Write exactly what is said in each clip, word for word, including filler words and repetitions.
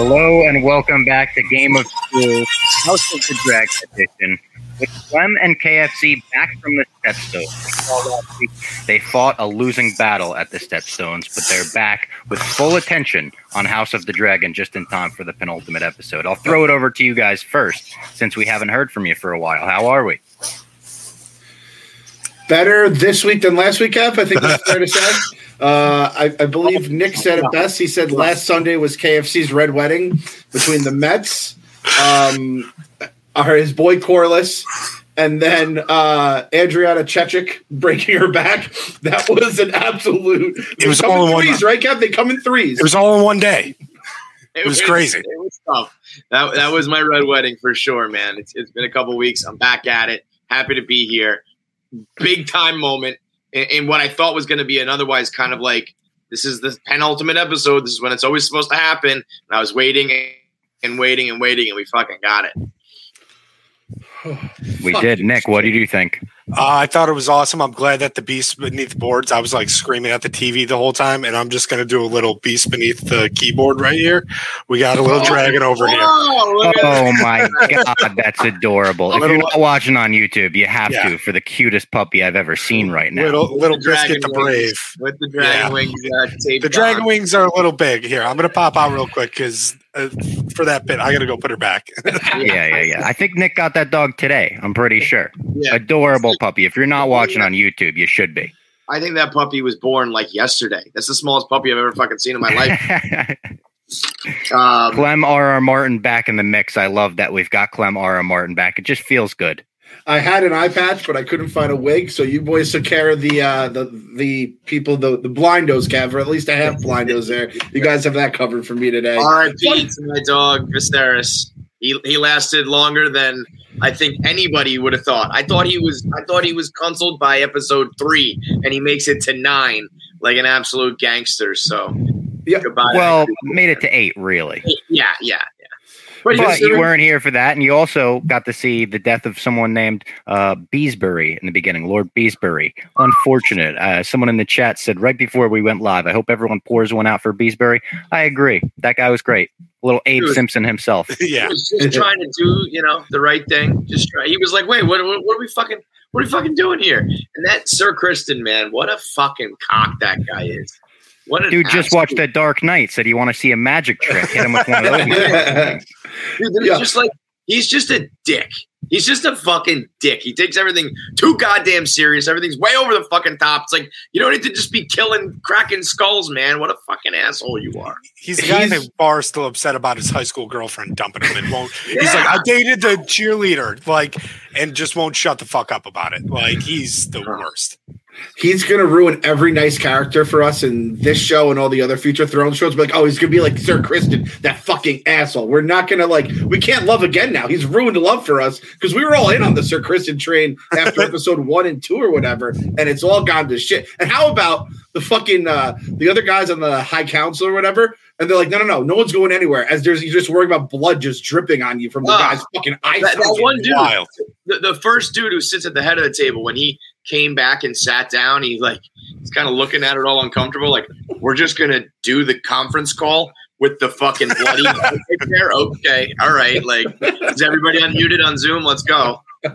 Hello and welcome back to Game of School, House of the Dragon edition, with Clem and K F C back from the Stepstones. They fought a losing battle at the Stepstones, but they're back with full attention on House of the Dragon just in time for the penultimate episode. I'll throw it over to you guys first, since we haven't heard from you for a while. How are we? Better this week than last week, Kev. I think that's fair to say. Uh, I, I believe Nick said it best. He said last Sunday was K F C's red wedding between the Mets, um, our, his boy Corliss, and then uh, Adriana Chechik breaking her back. That was an absolute. It was all in threes, one, right, Kev? They come in threes. It was all in one day. It, it was, was crazy. It was tough. That that was my red wedding for sure, man. It's it's been a couple weeks. I'm back at it. Happy to be here. Big time moment. In what I thought was going to be an otherwise kind of like, this is the penultimate episode. This is when it's always supposed to happen. And I was waiting and waiting and waiting, and we fucking got it. We did. Nick, what did you think? Uh, I thought it was awesome. I'm glad that the beast beneath the boards, I was like screaming at the T V the whole time, and I'm just going to do a little beast beneath the keyboard right here. We got a little oh, dragon over here. Oh, oh my God, that's adorable. If you're not watching on YouTube, you have yeah. to for the cutest puppy I've ever seen right now. Little, little Biscuit the Brave. With the dragon yeah. wings uh, taped The dragon on. wings are a little big. Here, I'm going to pop out real quick because uh, for that bit, I got to go put her back. yeah, yeah, yeah. I think Nick got that dog today. I'm pretty sure. Yeah. Adorable puppy. If you're not watching on YouTube, you should be. I think that puppy was born like yesterday. That's the smallest puppy I've ever fucking seen in my life. um, Clem R R. Martin back in the mix. I love that we've got Clem R R. Martin back. It just feels good. I had an eye patch, but I couldn't find a wig, so you boys took care of the uh, the the people, the the blindos, Kev, or at least I have blindos there. You guys have that covered for me today. All right, Pete, my dog Viserys. He he lasted longer than I think anybody would have thought. I thought he was I thought he was consoled by episode three, and he makes it to nine like an absolute gangster. So yeah, goodbye. Well, made it to eight, really. Yeah, yeah, yeah. But, but you weren't here for that, and you also got to see the death of someone named uh, Beesbury in the beginning, Lord Beesbury. Unfortunate. Uh, someone in the chat said right before we went live, I hope everyone pours one out for Beesbury. I agree. That guy was great. Little Abe was, Simpson himself. Yeah, he was just trying to do, you know, the right thing. Just try. He was like, "Wait, what, what? What are we fucking? What are we fucking doing here?" And that Sir Kristen, man, what a fucking cock that guy is. What Dude just absolute... watched The Dark Knight. Said you want to see a magic trick. Hit him with one of those. Dude, yeah. just like he's just a dick. He's just a fucking dick. He takes everything too goddamn serious. Everything's way over the fucking top. It's like, you don't need to just be killing, cracking skulls, man. What a fucking asshole you are. He's the guy that Barr's still upset about his high school girlfriend dumping him. And won't. yeah. He's like, I dated the cheerleader, like, and just won't shut the fuck up about it. Like, he's the worst. He's going to ruin every nice character for us in this show and all the other future Thrones shows. Be like, oh, he's going to be like Sir Kristen, that fucking asshole. We're not going to, like, we can't love again now. He's ruined love for us because we were all in on the Sir Kristen train after episode one and two or whatever, and it's all gone to shit. And how about the fucking, uh, the other guys on the High Council or whatever? And they're like, no, no, no, no one's going anywhere. As there's, you're just worrying about blood just dripping on you from the uh, guy's fucking eyes. That, that one dude, the, the first dude who sits at the head of the table, when he came back and sat down, he like, he's kind of looking at it all uncomfortable. Like, we're just going to do the conference call with the fucking bloody there. Okay. All right. Like, is everybody unmuted on Zoom? Let's go.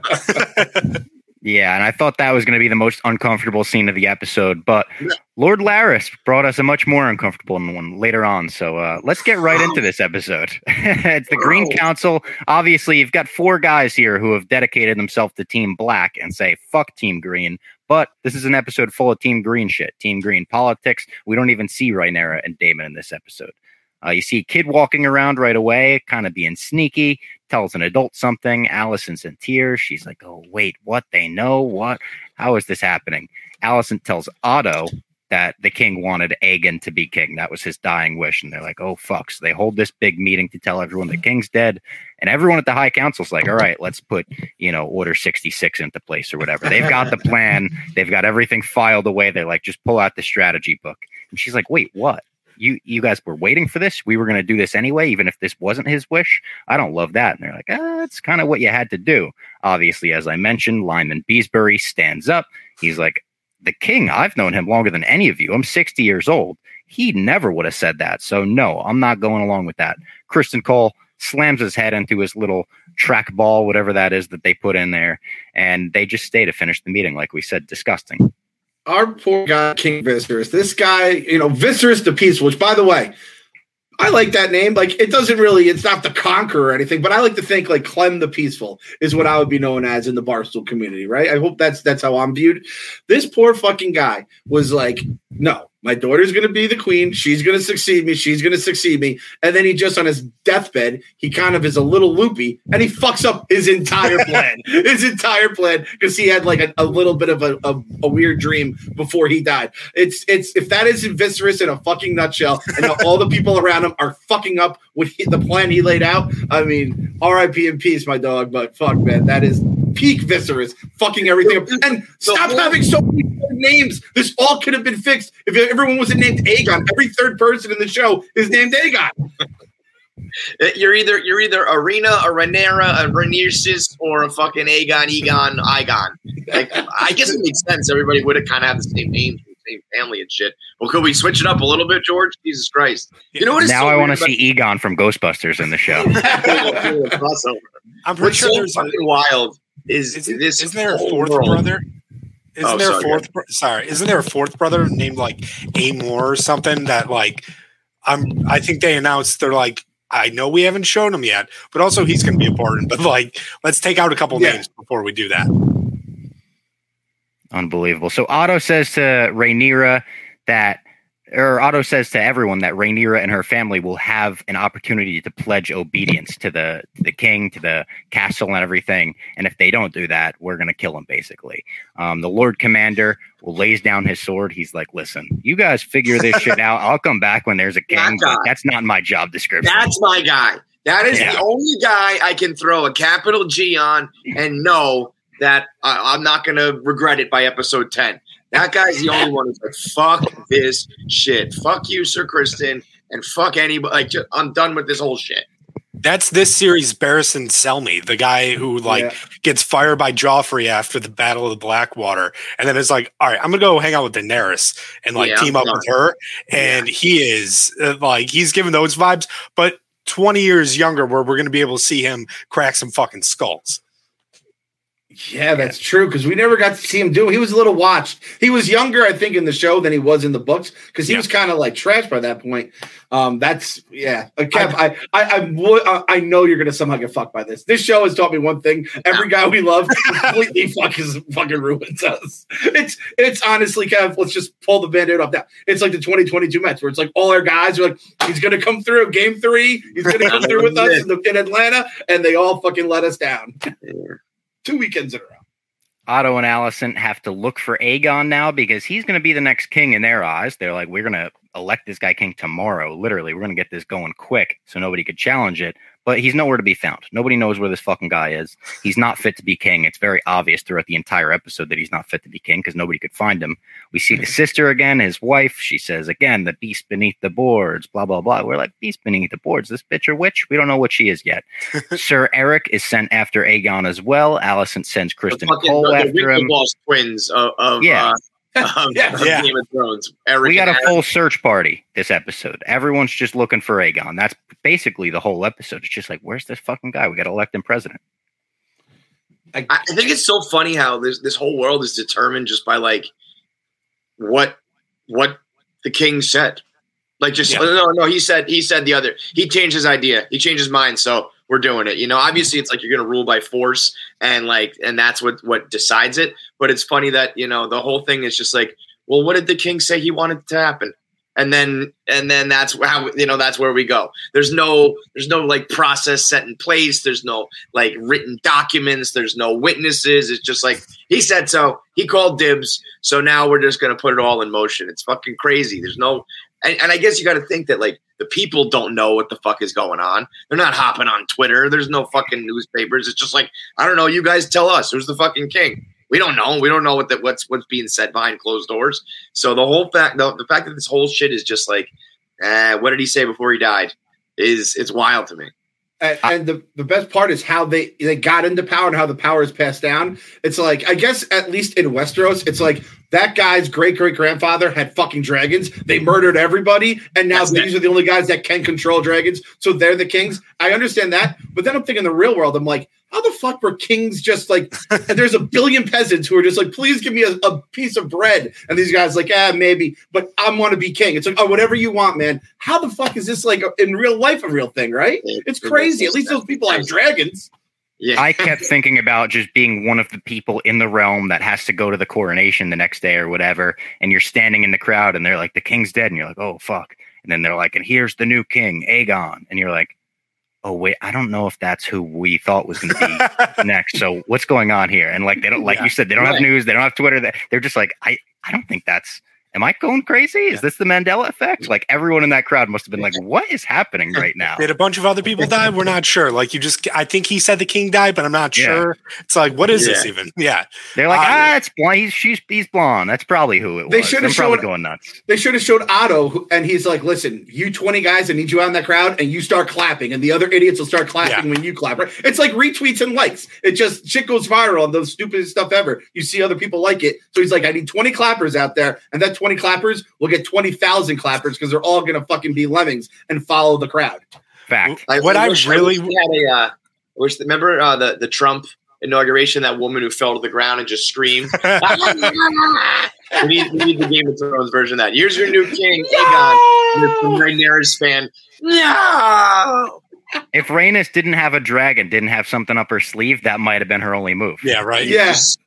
Yeah, and I thought that was going to be the most uncomfortable scene of the episode, but Lord Larys brought us a much more uncomfortable one later on. So uh, let's get right into this episode. It's the Green Council. Obviously, you've got four guys here who have dedicated themselves to Team Black and say, fuck Team Green. But this is an episode full of Team Green shit, Team Green politics. We don't even see Rhaenyra and Daemon in this episode. Uh, you see a kid walking around right away, kind of being sneaky, tells an adult something. Alicent's in tears. She's like, oh, wait, what? They know? What? How is this happening? Alicent tells Otto that the king wanted Aegon to be king. That was his dying wish. And they're like, oh, fuck. So they hold this big meeting to tell everyone the king's dead. And everyone at the High Council's like, all right, let's put, you know, Order sixty-six into place or whatever. They've got the plan. They've got everything filed away. They're like, just pull out the strategy book. And she's like, wait, what? You you guys were waiting for this? We were going to do this anyway, even if this wasn't his wish? I don't love that. And they're like, ah, that's kind of what you had to do. Obviously, as I mentioned, Lyman Beesbury stands up. He's like, the king, I've known him longer than any of you. I'm sixty years old. he never would have said that. So no, I'm not going along with that. Kristen Cole slams his head into his little track ball, whatever that is that they put in there, and they just stay to finish the meeting. Like we said, disgusting. Our poor guy, King Viserys. This guy, you know, Viserys the Peaceful, which, by the way, I like that name. Like, it doesn't really, it's not the Conqueror or anything, but I like to think like Clem the Peaceful is what I would be known as in the Barstool community, right? I hope that's that's how I'm viewed. This poor fucking guy was like, no, my daughter's going to be the queen. She's going to succeed me. She's going to succeed me. And then he just on his deathbed, he kind of is a little loopy and he fucks up his entire plan, his entire plan because he had like a, a little bit of a, a, a weird dream before he died. It's it's if that isn't Viserys in a fucking nutshell and all the people around him are fucking up with he, the plan he laid out. I mean, R I P in peace, my dog. But fuck, man, that is peak Viserys, fucking everything up. And stop having so many names. This all could have been fixed if everyone wasn't named Aegon. Every third person in the show is named Aegon. You're either you're either Arena, a Rhaenyra, a Rhaenyra, or a fucking Aegon, Egon, Igon. Like, I guess it makes sense. Everybody would have kind of had the same name, same family and shit. Well, could we switch it up a little bit, George? Jesus Christ! You know what? Is now so I want to about- see Egon from Ghostbusters in the show. I'm pretty What's sure so there's fucking a, wild is isn't, this. isn't there a whole fourth world. brother? Isn't Oh, there sorry, a fourth? Bro- sorry, isn't there a fourth brother named like Amor or something? That like, I'm. I think they announced they're like. I know we haven't shown him yet, but also he's going to be important. But like, let's take out a couple Yeah. names before we do that. Unbelievable. So Otto says to Rhaenyra that, or Otto says to everyone that Rhaenyra and her family will have an opportunity to pledge obedience to the to the king, to the castle, and everything. And if they don't do that, we're going to kill them. Basically, um, the Lord Commander will lays down his sword. He's like, "Listen, you guys figure this shit out. I'll come back when there's a king. But that's not my job description." That's my guy. That is Yeah. the only guy I can throw a capital G on and know that I, I'm not going to regret it by episode ten. That guy's the only one who's like, fuck this shit. Fuck you, Sir Kristen, and fuck anybody. Like, just, I'm done with this whole shit. That's this series' Barristan Selmy, the guy who like Yeah. gets fired by Joffrey after the Battle of the Blackwater, and then it's like, all right, I'm gonna go hang out with Daenerys and like Yeah, team I'm up done. with her. And he is uh, like, he's giving those vibes, but twenty years younger, where we're gonna be able to see him crack some fucking skulls. Yeah, that's true because we never got to see him do it. He was a little watched. He was younger, I think, in the show than he was in the books because he Yeah. was kind of like trash by that point. Um, that's yeah. Uh, Kev, I I I, would, uh, I know you're gonna somehow get fucked by this. This show has taught me one thing: every guy we love completely fucking fucking ruins us. It's it's honestly, Kev. Let's just pull the band-aid off that. It's like the twenty twenty-two Mets, where it's like all our guys are like, he's gonna come through game three. He's gonna come through with us in, the, in Atlanta, and they all fucking let us down. Two weekends in a row. Otto and Alicent have to look for Aegon now because he's going to be the next king in their eyes. They're like, we're going to elect this guy king tomorrow. Literally, we're going to get this going quick so nobody could challenge it. But he's nowhere to be found. Nobody knows where this fucking guy is. He's not fit to be king. It's very obvious throughout the entire episode that he's not fit to be king because nobody could find him. We see the sister again, his wife. She says, again, the beast beneath the boards, blah, blah, blah. We're like, beast beneath the boards. This bitch or witch? We don't know what she is yet. Sir Eric is sent after Aegon as well. Alicent sends Kristen fucking, Cole the, after him. Winklevoss twins of, of, Yeah. uh, of, Yeah. of Yeah. Game of Thrones. Eric We got a and full search party this episode. Everyone's just looking for Aegon. That's basically the whole episode. It's just like, where's this fucking guy? We got to elect him president. I, I think it's so funny how this this whole world is determined just by like what what the king said. Like just Yeah. no no he said he said the other he changed his idea. He changed his mind, so we're doing it. You know, obviously it's like you're gonna rule by force and like and that's what what decides it. But it's funny that, you know, the whole thing is just like, well, what did the king say he wanted to happen? And then and then that's how, you know, that's where we go. There's no there's no like process set in place. There's no like written documents. There's no witnesses. It's just like he said so. He called dibs. So now we're just gonna put it all in motion. It's fucking crazy. There's no and, and I guess you got to think that like the people don't know what the fuck is going on. They're not hopping on Twitter. There's no fucking newspapers. It's just like, I don't know. You guys tell us who's the fucking king. We don't know. We don't know what the, what's what's being said behind closed doors. So the whole fact, the, the fact that this whole shit is just like, eh, what did he say before he died? Is it's wild to me. And, and the, the best part is how they, they got into power and how the power is passed down. It's like, I guess at least in Westeros, it's like that guy's great great grandfather had fucking dragons. They murdered everybody, and now That's these it. are the only guys that can control dragons. So they're the kings. I understand that, but then I'm thinking the real world. I'm like, how the fuck were kings just like? And there's a billion peasants who are just like, please give me a, a piece of bread, and these guys like, ah, maybe, but I want to be king. It's like, oh, whatever you want, man. How the fuck is this like in real life a real thing? Right? It's crazy. At least those people have dragons. Yeah. I kept thinking about just being one of the people in the realm that has to go to the coronation the next day or whatever, and you're standing in the crowd and they're like, the king's dead, and you're like, oh fuck. And then they're like, and here's the new king, Aegon. And you're like, oh wait, I don't know if that's who we thought was going to be next. So what's going on here? And like, they don't, like Yeah. you said, they don't Right. have news, they don't have Twitter. They're just like, I, I don't think that's, am I going crazy? Is this the Mandela effect? Like everyone in that crowd must have been like, what is happening right now? Did a bunch of other people die? We're not sure. Like you just, I think he said the king died, but I'm not Yeah. sure. It's like, what is this Yeah. even? Yeah. They're like, Uh, ah, it's blonde. He's, she's, he's blonde. That's probably who it They was. should I'm have probably showed- going nuts. They should have showed Otto, who- and he's like, listen, you twenty guys, I need you out in that crowd, and you start clapping, and the other idiots will start clapping Yeah. when you clap. Right? It's like retweets and likes. It just, shit goes viral on the stupidest stuff ever. You see other people like it. So he's like, I need twenty clappers out there, and that twenty clappers will get twenty thousand clappers because they're all going to fucking be lemmings and follow the crowd. Fact. I, What I wish, really- wish we had a. Uh, I wish. Remember uh, the the Trump inauguration? That woman who fell to the ground and just screamed. we, need, we need the Game of Thrones version of that. Here's your new king, Aegon. You're a Rhaenyra's fan. No. If Rhaenys didn't have a dragon, didn't have something up her sleeve, that might have been her only move. Yeah. Right. Yes.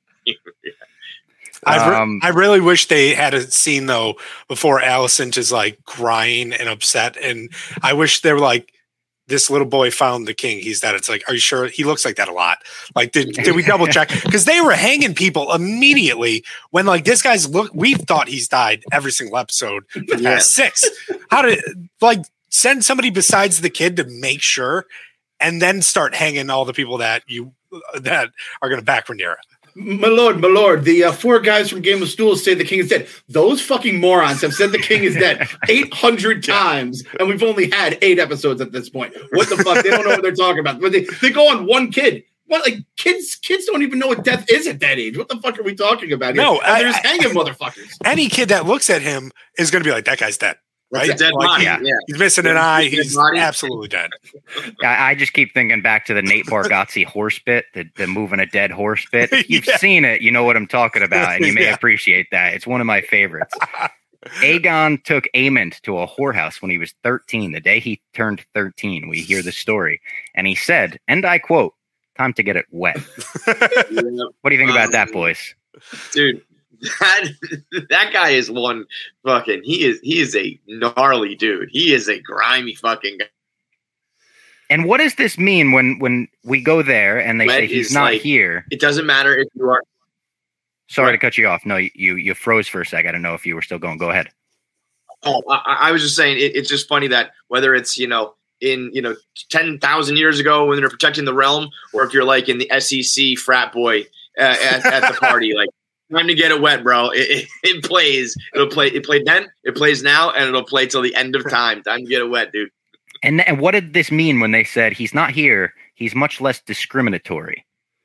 I, re- Um, I really wish they had a scene though before Alicent is like crying and upset, and I wish they were like, "This little boy found the king. He's dead." It's like, are you sure? He looks like that a lot. Like, did did we double check? Because they were hanging people immediately when like this guy's look. We've thought he's died every single episode for the Yeah. past six. How did like send somebody besides the kid to make sure, and then start hanging all the people that you that are going to back Rhaenyra. My lord, my lord, the uh, four guys from Game of Stools say the king is dead. Those fucking morons have said the king is dead eight hundred times, and we've only had eight episodes at this point. What the fuck? They don't know what they're talking about. But they, they go on one kid. What, like, kids kids don't even know what death is at that age. What the fuck are we talking about here? No, And they're I- just hanging motherfuckers. Any kid that looks at him is going to be like, that guy's dead. Right? It's a dead Like, body. yeah. Yeah. He's missing an Yeah, eye. he's a dead He's body. absolutely dead. I, I just keep thinking back to the Nate Bargatze horse bit, the, the moving a dead horse bit. You've Yeah. seen it. You know what I'm talking about, and you may Yeah. appreciate that. It's one of my favorites. Aegon took Aemond to a whorehouse when he was thirteen. The day he turned thirteen, we hear the story. And he said, and I quote, time to get it wet. Yeah. What do you think about that, boys? Dude, that that guy is one fucking. He is he is a gnarly dude. He is a grimy fucking guy. And what does this mean when, when we go there and they Wet say he's is not like- here? It doesn't matter if you are. Sorry Right. to cut you off. No, you you froze for a sec. I don't know if you were still going. Go ahead. Oh, I, I was just saying. It, it's just funny that whether it's you know in you know ten thousand years ago when they're protecting the realm, or if you're like in the S E C frat boy uh, at, at the party, like. Time to get it wet, bro. It, it, it plays. It'll play. It played then. It plays now, and it'll play till the end of time. Time to get it wet, dude. And and what did this mean when they said he's not here? He's much less discriminatory.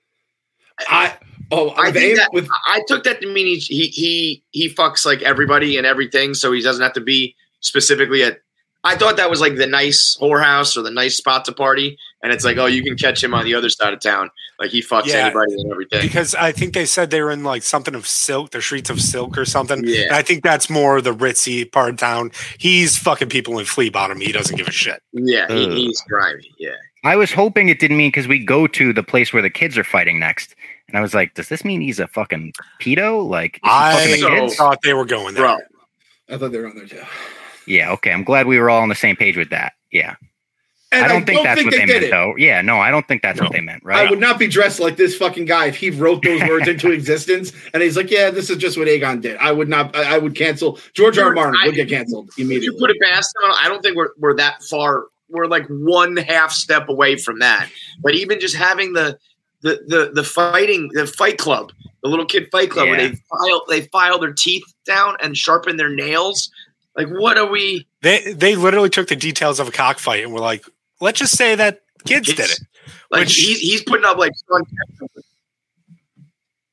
I oh, I with think Aem- that, with I took that to mean he, he he he fucks like everybody and everything, so he doesn't have to be specifically at. I thought that was like the nice whorehouse or the nice spot to party, and it's like, oh, you can catch him on the other side of town, like he fucks Yeah. anybody and everything. Because I think they said they were in like something of silk, the streets of silk or something. Yeah. And I think that's more the ritzy part of town. He's fucking people in flea bottom. He doesn't give a shit. Yeah, he, Ugh. he's grimy. Yeah, I was hoping it didn't mean because we go to the place where the kids are fighting next, and I was like, does this mean he's a fucking pedo? Like, is he I fucking the So- kids? thought they were going there. bro. I thought they were on there too. Yeah, okay. I'm glad we were all on the same page with that. Yeah, And I don't think that's what they, did meant, it. though. Yeah, no, I don't think that's No. what they meant. I Right? would not be dressed like this fucking guy if he wrote those words into existence. And he's like, "Yeah, this is just what Aegon did." I would not. I, I would cancel. George R. R. Martin I- would get canceled If you immediately. put it past him, I don't think we're we're that far. We're like one half step away from that. But even just having the the the, the fighting the fight club, the little kid fight club, where Yeah. they file they file their teeth down and sharpen their nails. Like, what are we? They they literally took the details of a cockfight and were like, let's just say that kids did it. Like Which- he's he's putting up like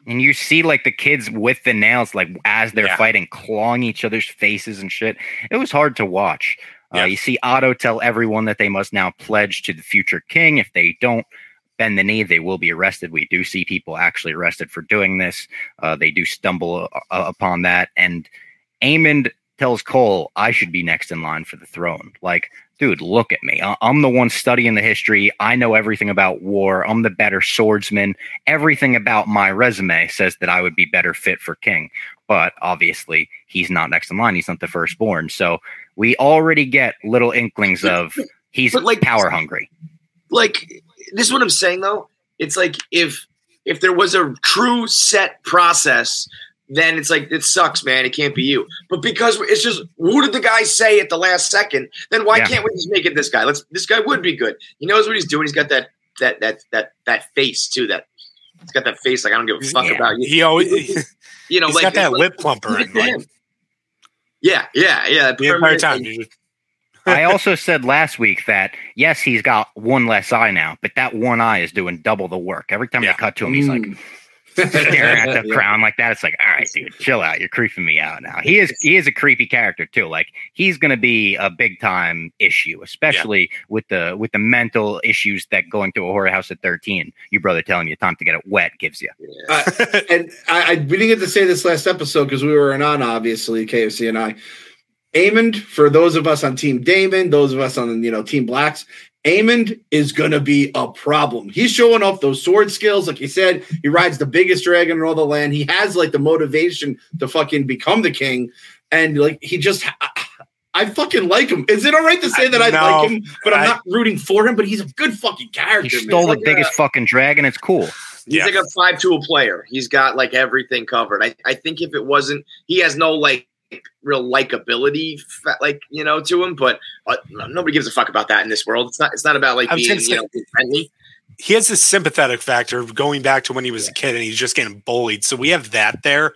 And you see like the kids with the nails, like as they're Yeah. fighting, clawing each other's faces and shit. It was hard to watch. Yeah. Uh, you see Otto tell everyone that they must now pledge to the future king. If they don't bend the knee, they will be arrested. We do see people actually arrested for doing this. Uh, they do stumble uh, upon that. And Aemond tells Cole, I should be next in line for the throne. Like, dude, look at me. I- I'm the one studying the history. I know everything about war. I'm the better swordsman. Everything about my resume says that I would be better fit for king. But obviously, he's not next in line. He's not the firstborn. So we already get little inklings of he's But, like- power hungry. Like, this is what I'm saying, though. It's like if if there was a true set process, then it's like, it sucks, man. It can't be you. But because it's just, who did the guy say at the last second? Then why Yeah. can't we just make it this guy? Let's. This guy would be good. He knows what he's doing. He's got that that that that that face too. That he's got that face like I don't give a fuck Yeah. about you. He always You know, he's like got that like- lip plumper. Give it And to like, him. Yeah, yeah, yeah. the entire permanent- time. you just- I also said last week that, yes, he's got one less eye now, but that one eye is doing double the work. Every time Yeah. they cut to him, he's like Mm. staring at the Yeah. crown like that. It's like, all right, dude, chill out. You're creeping me out now. He is he is a creepy character too. Like he's going to be a big time issue, especially with the with the mental issues that going to a horror house at thirteen. Your brother telling you time to get it wet gives you. Uh, and I, I we didn't get to say this last episode because we were on, obviously, K F C and I. Aemond, for those of us on Team Damon, those of us on, you know, Team Blacks, Aemond is going to be a problem. He's showing off those sword skills. Like you said, he rides the biggest dragon in all the land. He has like the motivation to fucking become the king. And like, he just, I, I fucking like him. Is it all right to say that I No, like him, but I'm I- not rooting for him? But he's a good fucking character. He man. stole the like biggest fucking dragon. It's cool. He's Yeah. like a five tool player. He's got like everything covered. I, I think if it wasn't, he has no like real likability, fa- like you know, to him. But uh, nobody gives a fuck about that in this world. It's not. It's not about like I was being gonna say- you know being friendly. he has this sympathetic factor going back to when he was a kid and he's just getting bullied. So we have that there.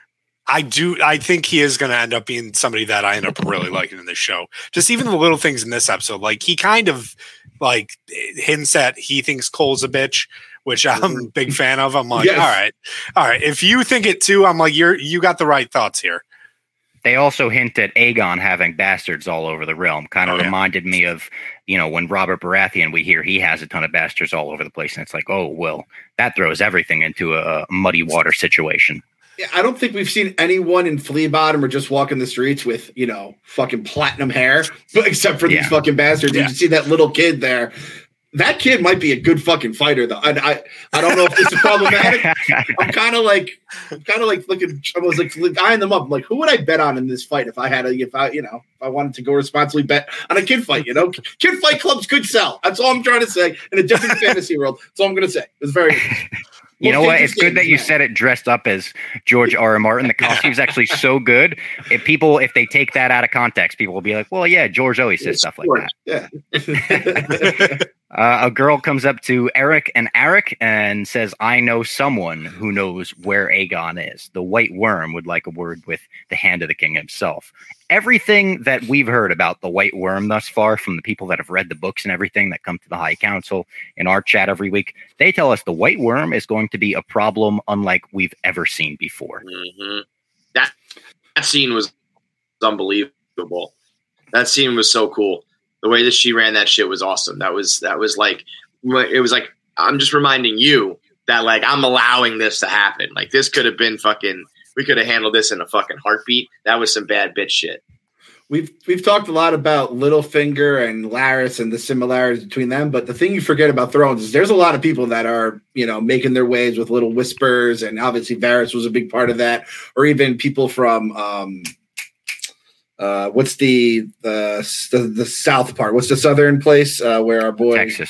I do. I think he is going to end up being somebody that I end up really liking in this show. Just even the little things in this episode, like he kind of like hints at he thinks Cole's a bitch, which I'm a big fan of. I'm like, Yes. all right, all right. If you think it too, I'm like, you're you got the right thoughts here. They also hint at Aegon having bastards all over the realm. Kind of Oh, yeah. reminded me of, you know, when Robert Baratheon, we hear he has a ton of bastards all over the place. And it's like, oh, well, that throws everything into a muddy water situation. Yeah, I don't think we've seen anyone in Flea Bottom or just walking the streets with, you know, fucking platinum hair, but except for Yeah. these fucking bastards. Yeah. You see that little kid there. That kid might be a good fucking fighter, though. And I, I don't know if this is problematic. I'm kind of like, I'm kind of like looking. I was like eyeing them up. I'm like, who would I bet on in this fight if I had a, if I, you know, if I wanted to go responsibly bet on a kid fight? You know, kid fight clubs could sell. That's all I'm trying to say. In a different fantasy world, that's all I'm going to say. It's very. You know Most what? It's good interesting, that you yeah. said it dressed up as George R. R. Martin. The costume's actually so good. If people, if they take that out of context, people will be like, well, yeah, George always says stuff like that. Yeah. Uh, a girl comes up to Eric and Arik and says, I know someone who knows where Aegon is. The White Worm would like a word with the Hand of the King himself. Everything that we've heard about the White Worm thus far from the people that have read the books and everything that come to the High Council in our chat every week, they tell us the White Worm is going to be a problem unlike we've ever seen before. Mm-hmm. That that scene was unbelievable. That scene was so cool. The way that she ran that shit was awesome. That was that was like it was like I'm just reminding you that like I'm allowing this to happen. Like this could have been fucking. We could have handled this in a fucking heartbeat. That was some bad bitch shit. We've we've talked a lot about Littlefinger and Larys and the similarities between them, but the thing you forget about Thrones is there's a lot of people that are, you know, making their ways with little whispers, and obviously Varys was a big part of that, or even people from um, uh, what's the, the the the south part? What's the southern place uh, where our boy Texas.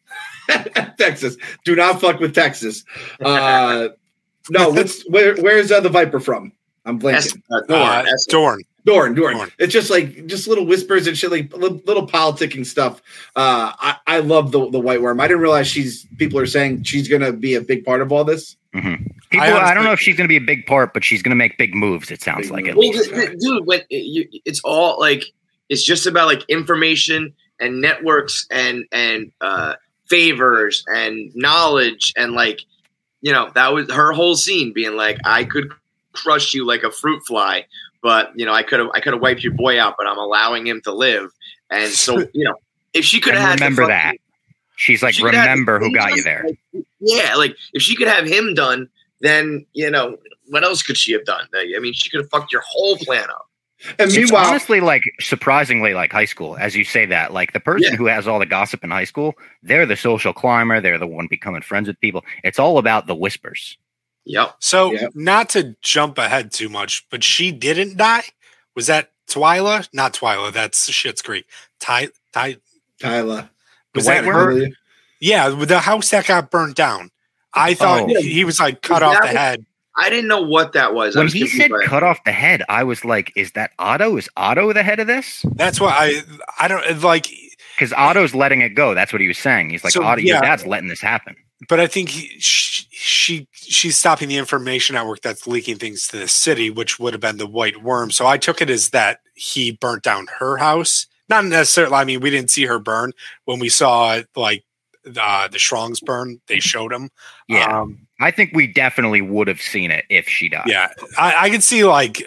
Texas. Do not fuck with Texas. Uh, no, what's where? Where's uh, the Viper from? I'm blanking. That's, uh, Dorne. Uh, That's- Dorn. Dorn, Dorn. Dorn. It's just like just little whispers and shit, like little, little politicking stuff. Uh, I, I love the the White Worm. I didn't realize she's. People are saying she's going to be a big part of all this. Mm-hmm. People, I, honestly- don't know if she's going to be a big part, but she's going to make big moves. It sounds Big like at moves. Well, least. th- th- dude, when it, you, it's all like it's just about like information and networks and and uh, favors and knowledge and like you know, that was her whole scene being like, I could crush you like a fruit fly, but you know, I could have I could have wiped your boy out, but I'm allowing him to live. And so, you know, if she could have had remember fucking, that. She's like, she remember who got you there. Like, yeah, like if she could have him done, then you know, what else could she have done? I mean, she could have fucked your whole plan up. And It's meanwhile, honestly like surprisingly like high school, as you say that. Like the person Yeah. who has all the gossip in high school, they're the social climber, they're the one becoming friends with people. It's all about the whispers. Yep. So, Yeah. not to jump ahead too much, but she didn't die. Was that Twyla? Not Twyla. That's Schitt's Creek. Ty, Ty, Tyler, was The that white her? Really? Yeah, with the house that got burnt down. I thought Oh. he, he was like cut Was off that the what- head. I didn't know what that was. I When was he confused said by that. cut off the head, I was like, is that Otto? Is Otto the head of this? That's why I I don't like. Because Otto's letting it go. That's what he was saying. He's like, So, Otto, yeah. your dad's letting this happen. But I think he, she, she she's stopping the information network that's leaking things to the city, which would have been the White Worm. So I took it as that he burnt down her house. Not necessarily. I mean, we didn't see her burn when we saw like uh, the Schrongs burn. They showed him. Yeah. Um, I think we definitely would have seen it if she died. yeah. I, I could see like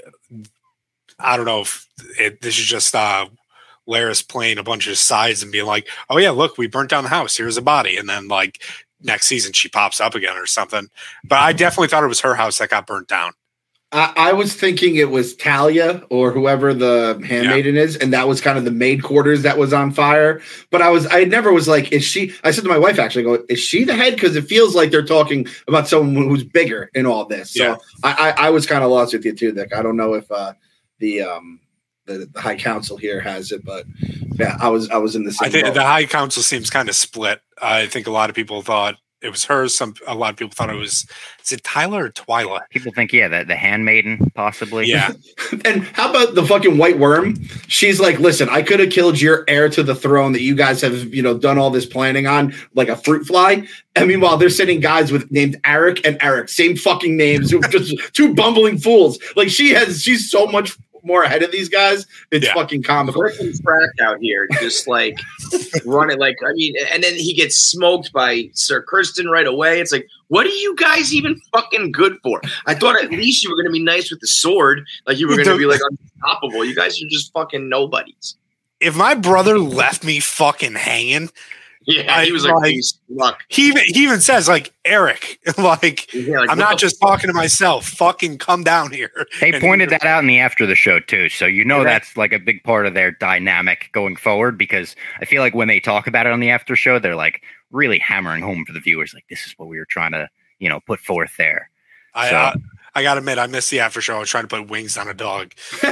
I don't know if it, this is just uh, Laris playing a bunch of sides and being like, "Oh yeah, look, we burnt down the house. Here's a body," and then like next season she pops up again or something. But I definitely thought it was her house that got burnt down. I, I was thinking it was Talia or whoever the handmaiden is, and that was kind of the maid quarters that was on fire. But I was, I never was like, is she? I said to my wife actually, I go, is she the head? Because it feels like they're talking about someone who's bigger in all this. So Yeah. I, I, I was kind of lost with you too, Nick. I don't know if uh, the um the, the High Council here has it, but yeah, I was I was in the same. I think boat. the High Council seems kind of split. I think a lot of people thought it was her. Some a lot of people thought it was. Is it Tyler or Twyla? People think, yeah, the, the handmaiden, possibly. Yeah, And how about the fucking White Worm? She's like, listen, I could have killed your heir to the throne that you guys have, you know, done all this planning on, like a fruit fly. And meanwhile, they're sitting guys with named Eric and Eric, same fucking names, who just two bumbling fools. Like she has, she's so much more ahead of these guys. It's Yeah. fucking comical. Freaking frack out here, just like running. Like I mean, and then he gets smoked by Sir Kirsten right away. It's like, what are you guys even fucking good for? I thought at least you were going to be nice with the sword, like you were going to be like unstoppable. You guys are just fucking nobodies. if my brother left me fucking hanging, Yeah, I- he was like, like- "Please, luck." he even he even says like Eric, like Yeah, like, I'm what not the just talking to myself. Fucking come down here. They And pointed he- that out in the after the show too, so you know Yeah. that's like a big part of their dynamic going forward. Because I feel like when they talk about it on the after show, they're like really hammering home for the viewers, like this is what we were trying to, you know, put forth there. I So- uh, I gotta admit, I missed the after show. I was trying to put wings on a dog.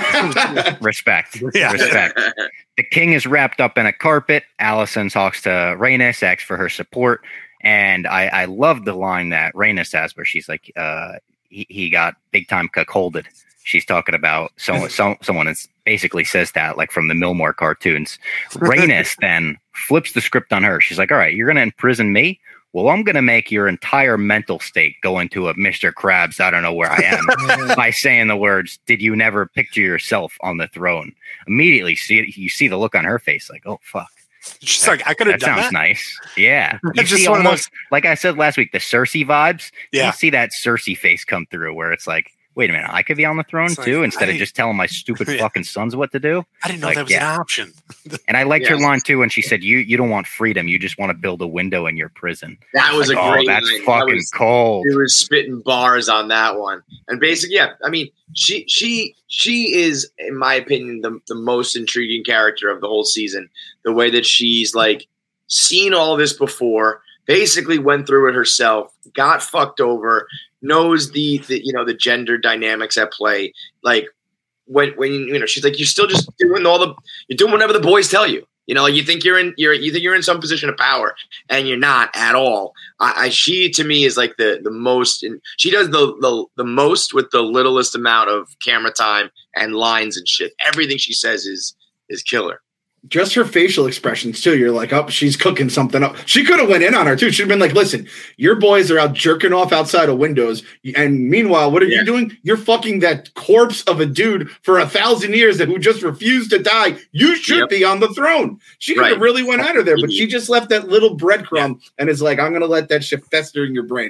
Respect, Yeah. respect. The king is wrapped up in a carpet. Allison talks to Rhaenys, asks for her support, and I, I love the line that Rhaenys has, where she's like, uh, he, "He got big time cuckolded." She's talking about someone. Some, someone is basically says that, like from the Millmore cartoons. Rhaenys then flips the script on her. She's like, "All right, you're going to imprison me. Well, I'm going to make your entire mental state go into a Mister Krabs, I don't know where I am, by saying the words, did you never picture yourself on the throne?" Immediately, see you see the look on her face, like, oh, fuck. She's like, I could have That done sounds that. nice. Yeah. You That's just see one of almost, like I said last week, the Cersei vibes. Yeah. You see that Cersei face come through where it's like, wait a minute, I could be on the throne It's like, too, instead I- of just telling my stupid Yeah. fucking sons what to do. I didn't know Like, that was yeah. an option. And I liked her Yes. line too when she said, you you don't want freedom, you just want to build a window in your prison. That was Like, a oh, great that's line. That fucking was- cold. He was spitting bars on that one, and basically, yeah. I mean, she she she is, in my opinion, the the most intriguing character of the whole season. The way that she's like seen all this before, basically went through it herself, got fucked over, knows the, the you know the gender dynamics at play. Like when when you know she's like, you're still just doing all the you're doing whatever the boys tell you. You know, like you think you're in you're you think you're in some position of power, and you're not at all. I, I she to me is like the the most, and she does the, the the most with the littlest amount of camera time and lines and shit. Everything she says is is killer. Just her facial expressions too. You're like, oh, she's cooking something up. She could have went in on her too. She'd have been like, listen, your boys are out jerking off outside of windows. And meanwhile, what are Yeah. you doing? You're fucking that corpse of a dude for a thousand years that who just refused to die. You should Yep. be on the throne. She could have Right. really went at her there, but she just left that little breadcrumb and is like, I'm going to let that shit fester in your brain.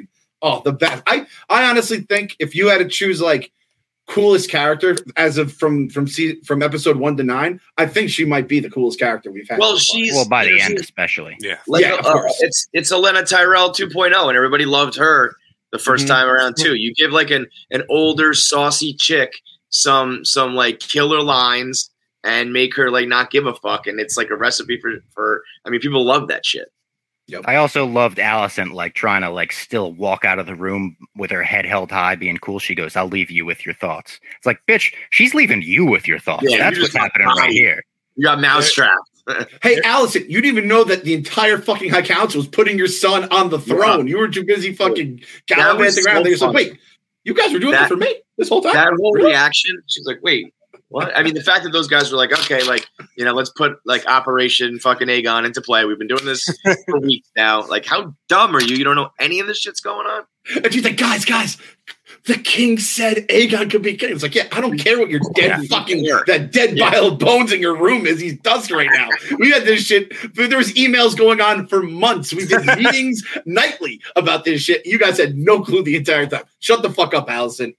Oh, the best. I, I honestly think if you had to choose like coolest character as of from from se- from episode one to nine, I think she might be the coolest character we've had. Well, so far. she's Well, by the she's- end, especially. Yeah. Like, Yeah, of uh, course. it's it's Elena Tyrell two point oh, and everybody loved her the first Mhm. time around too. You give like an an older saucy chick some some like killer lines and make her like not give a fuck, and it's like a recipe for for. I mean, people love that shit. I also loved Allison like trying to like still walk out of the room with her head held high, being cool. She goes, "I'll leave you with your thoughts." It's like, bitch, she's leaving you with your thoughts. Yeah, That's you what's just got happening right bodied. here. You got mousetrap. Hey, Allison, you didn't even know that the entire fucking High Council was putting your son on the throne. You were too busy fucking That gallivanting was around. so They just like, funny. wait, you guys were doing That- that for me this whole time? That whole Really? reaction, she's like, "Wait, what?" I mean, the fact that those guys were like, "Okay, like, you know, let's put like Operation fucking Aegon into play. We've been doing this for weeks now. Like, how dumb are you? You don't know any of this shit's going on." And she's like, guys, guys, the king said Aegon could be king. It's like, yeah, I don't care what your dead Yeah. fucking, Yeah. that dead Yeah. pile of bones in your room is. He's dust right now. We had this shit. There was emails going on for months. We did meetings nightly about this shit. You guys had no clue the entire time. Shut the fuck up, Allison.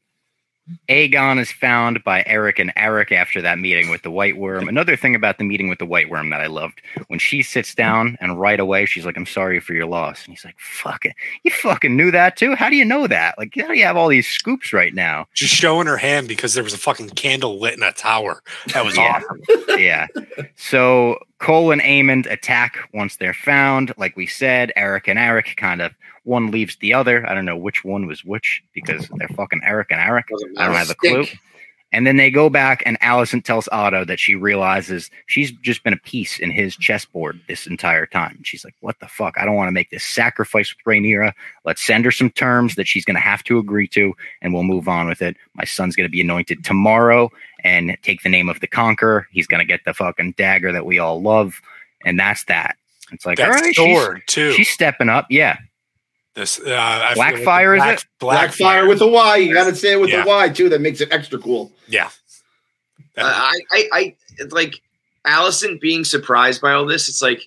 Aegon is found by Eric and Eric after that meeting with the White Worm. Another thing about the meeting with the White Worm that I loved, when she sits down and right away she's like, "I'm sorry for your loss." And he's like, "Fuck it. You fucking knew that too? How do you know that? Like, how do you have all these scoops right now?" Just showing her hand because there was a fucking candle lit in a tower. That was Yeah. awesome. Yeah. So Cole and Aemond attack once they're found. Like we said, Eric and Eric kind of, one leaves the other. I don't know which one was which because they're fucking Eric and Eric. Doesn't I don't matter. have a clue. And then they go back, and Allison tells Otto that she realizes she's just been a piece in his chessboard this entire time. She's like, "What the fuck? I don't want to make this sacrifice with Rhaenyra. Let's send her some terms that she's going to have to agree to, and we'll move on with it. My son's going to be anointed tomorrow and take the name of the Conqueror. He's going to get the fucking dagger that we all love, and that's that." It's like, That all right, sword she's, too. she's stepping up. Yeah. This uh, I forget what the Blackfire, is black, it? Blackfire with a Y. You got to say it with Yeah. a Y, too. That makes it extra cool. Yeah. Uh, I, I, I, it's like Allison being surprised by all this. It's like,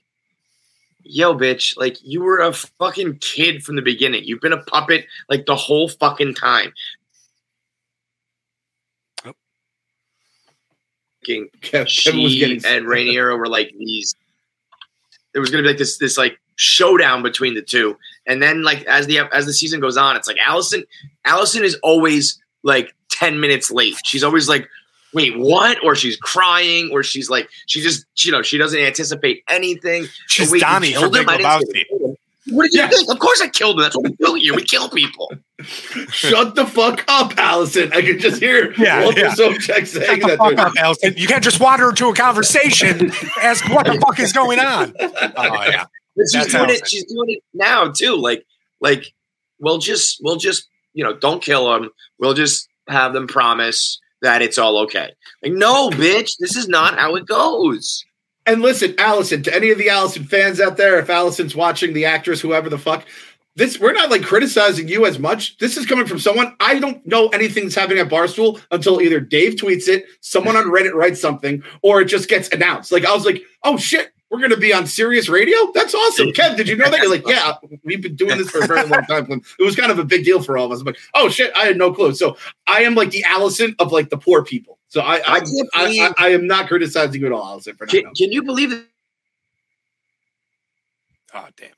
yo, bitch, like you were a fucking kid from the beginning. You've been a puppet like the whole fucking time. Oh. Fucking Kev- Kevin was she getting and Rhaenyra were like these. There was going to be like this, this like showdown between the two, and then like as the as the season goes on, it's like Allison. Allison is always like ten minutes late. She's always like, "Wait, what?" Or she's crying, or she's like, she just you know she doesn't anticipate anything. She's Oh, wait, you Donnie killed from him? Big I didn't say Lebowski. you killed him. What did you Yeah. think? Of course I killed him. That's what we do here. We kill people. Shut the fuck up, Allison. I could just hear Yeah, Walter yeah. Sobchak saying Shut the that. fuck to her. up, Allison. You can't just wander into a conversation, ask what the fuck is going on. Oh yeah. But she's That's doing Allison. it. She's doing it now too. Like, like we'll just, we'll just, you know, don't kill them. We'll just have them promise that it's all okay. Like, no, bitch, this is not how it goes. And listen, Allison, to any of the Allison fans out there, if Allison's watching, the actress, whoever the fuck, this we're not like criticizing you as much. This is coming from someone I don't know anything that's happening at Barstool until either Dave tweets it, someone on Reddit writes something, or it just gets announced. Like I was like, oh shit, we're gonna be on Sirius Radio? That's awesome. Kev, did you know that? You're like, yeah, we've been doing this for a very long time. It was kind of a big deal for all of us. I'm like, oh shit, I had no clue. So I am like the Allison of like the poor people. So I I, I can't I, believe- I, I am not criticizing you at all, Allison, for not Can, knowing. can you believe that? Oh damn.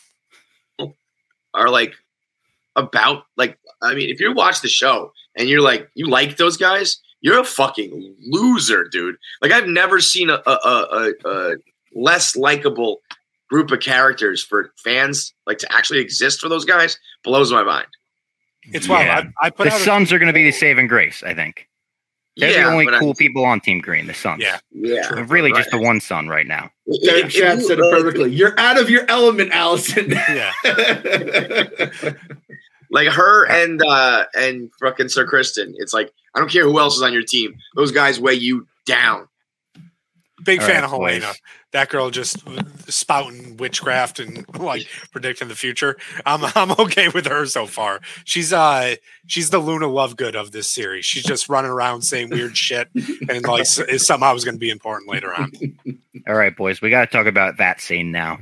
Are like about like I mean, if you watch the show and you're like you like those guys, you're a fucking loser, dude. Like I've never seen a a, a, a less likable group of characters for fans like to actually exist for those guys. Blows my mind. It's wild. Yeah. I, I put The out a- Suns are going to be the saving grace, I think. They're yeah, the only but I- cool people on Team Green, the Suns. Yeah. Yeah, They're really right. just the one Sun right now. Derek If Chat you, said it uh, perfectly. You're out of your element, Allison. Yeah. Like her and uh and fucking Sir Kristen. It's like I don't care who else is on your team. Those guys weigh you down. Big All fan right, of Helena. boys. That girl just spouting witchcraft and like predicting the future. I'm I'm okay with her so far. She's uh she's the Luna Lovegood of this series. She's just running around saying weird shit and like s- is somehow is going to be important later on. All right, boys, we got to talk about that scene now.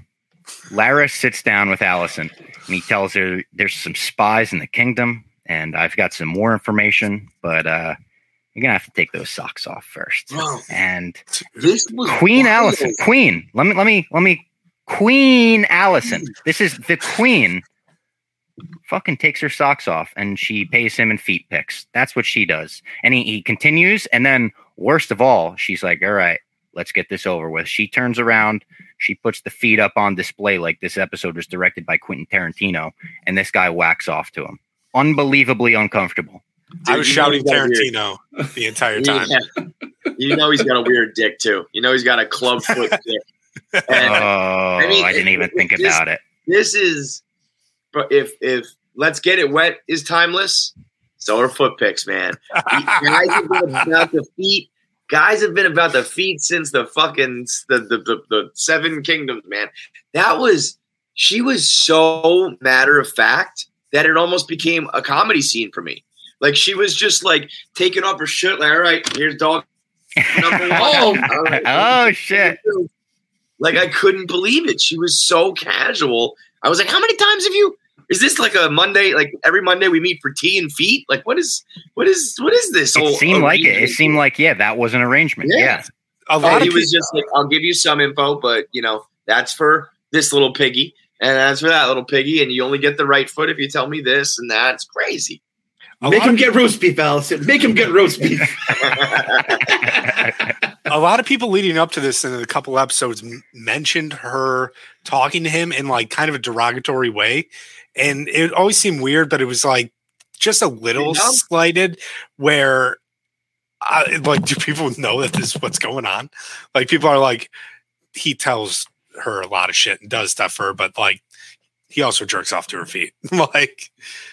Laris sits down with Alicent, and he tells her there's some spies in the kingdom, and I've got some more information, but uh, you're gonna have to take those socks off first. Bro, and this was Queen wild. Alicent, Queen, let me, let me, let me, Queen Alicent. This is the Queen. Fucking takes her socks off, and she pays him in feet pics. That's what she does. And he, he continues, and then worst of all, she's like, all right, let's get this over with. She turns around, she puts the feet up on display like this episode was directed by Quentin Tarantino, and this guy whacks off to him. Unbelievably uncomfortable. I was Dude, you know shouting he's got a weird- Tarantino the entire time. Yeah. You know he's got a weird dick too. You know he's got a club foot dick. And Oh, I, mean, didn't even think this- about it. This is, but if if Let's Get It Wet is timeless, so are foot picks, man. Guys have been about the feet. Guys have been about the feet since the fucking the the, the the Seven Kingdoms, man. That was she was so matter of fact that it almost became a comedy scene for me. Like she was just like taking off her shirt, like, all right, here's dog number one. Oh, All right. Oh, shit. Like I couldn't believe it. She was so casual. I was like, how many times have you? Is this like a Monday? Like every Monday we meet for tea and feet? Like what is what is what is this? It whole seemed like it. It arrangement? seemed like, yeah, that was an arrangement. Yeah. Yeah. A And lot he of was people, just like, I'll give you some info, but you know, that's for this little piggy, and that's for that little piggy, and you only get the right foot if you tell me this and that. It's crazy. a Make lot him of- get roast beef, Allison. Make him get roast beef. a lot of people leading up to this in a couple episodes m- mentioned her talking to him in like kind of a derogatory way, and it always seemed weird, but it was like just a little You know? slighted. Where, I, like, do people know that this is what's going on? Like, people are like, he tells her a lot of shit and does stuff for her, but like, he also jerks off to her feet. like,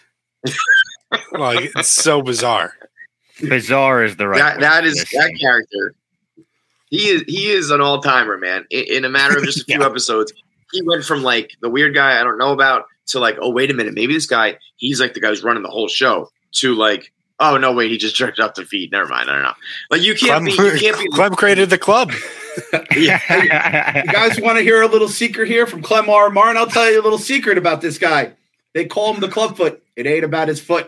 like it's so bizarre. Bizarre is the right that word that for is this that scene. character. He is he is an all timer, man. In, in a matter of just a few Yeah. episodes, he went from like the weird guy I don't know about to like, oh wait a minute, maybe this guy he's like the guy who's running the whole show to like, oh no wait, he just jerked off the feet. Never mind, I don't know. Like you can't Clem, be you can't be. Clem created the club. You guys want to hear a little secret here from Clem R. Martin? I'll tell you a little secret about this guy. They call him the clubfoot. It ain't about his foot.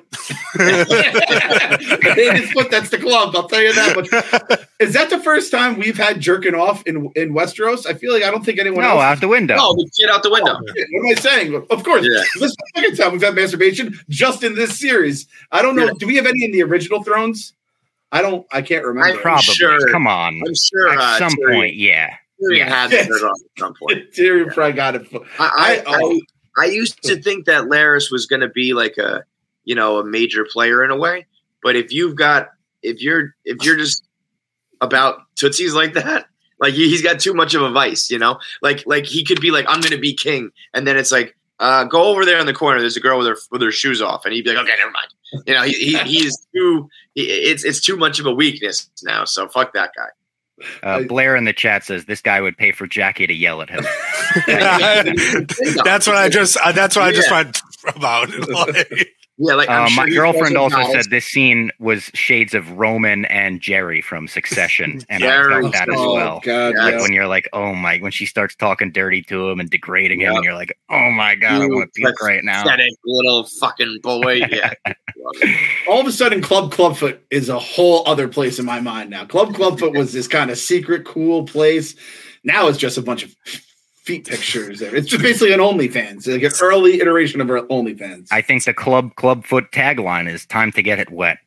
It ain't his foot. That's the club. I'll tell you that much. Is that the first time we've had jerking off in, in Westeros? I feel like I don't think anyone No, else. out the window. Oh, the kid out the window. What am I saying? Of course. Yeah. This is the second time we've had masturbation just in this series. I don't know. Yeah. Do we have any in the original Thrones? I don't. I can't remember. I'm Probably. sure. Come on. I'm sure At uh, some Tyrion, point, yeah. Tyrion Yeah. had to jerk off at some point. Tyrion probably got it. I, I, I- oh. I, I used to think that Laris was going to be like a, you know, a major player in a way. But if you've got, if you're, if you're just about tootsies like that, like he- he's got too much of a vice, you know, like, like he could be like, I'm going to be king. And then it's like, uh, go over there in the corner. There's a girl with her, with her shoes off. And he'd be like, okay, never mind. You know, he, he he's too, he, it's, it's too much of a weakness now. So fuck that guy. Uh, Blair in the chat says this guy would pay for Jackie to yell at him. that's what I just. Uh, that's what I just Yeah. went about. Like, Yeah. Like I'm Uh, sure my he's girlfriend also not said as- this scene was shades of Roman and Jerry from Succession, and I Jerry. felt that as Oh, well. God, Yeah. yes. When you're like, oh my, when she starts talking dirty to him and degrading him, Yeah. and you're like, oh my god, I You want to puke right now. pathetic little fucking boy. Yeah. All of a sudden, Club Clubfoot is a whole other place in my mind now. Club Clubfoot was this kind of secret, cool place. Now it's just a bunch of feet pictures there. It's just basically an OnlyFans, like an early iteration of our OnlyFans. I think the club clubfoot tagline is "Time to get it wet."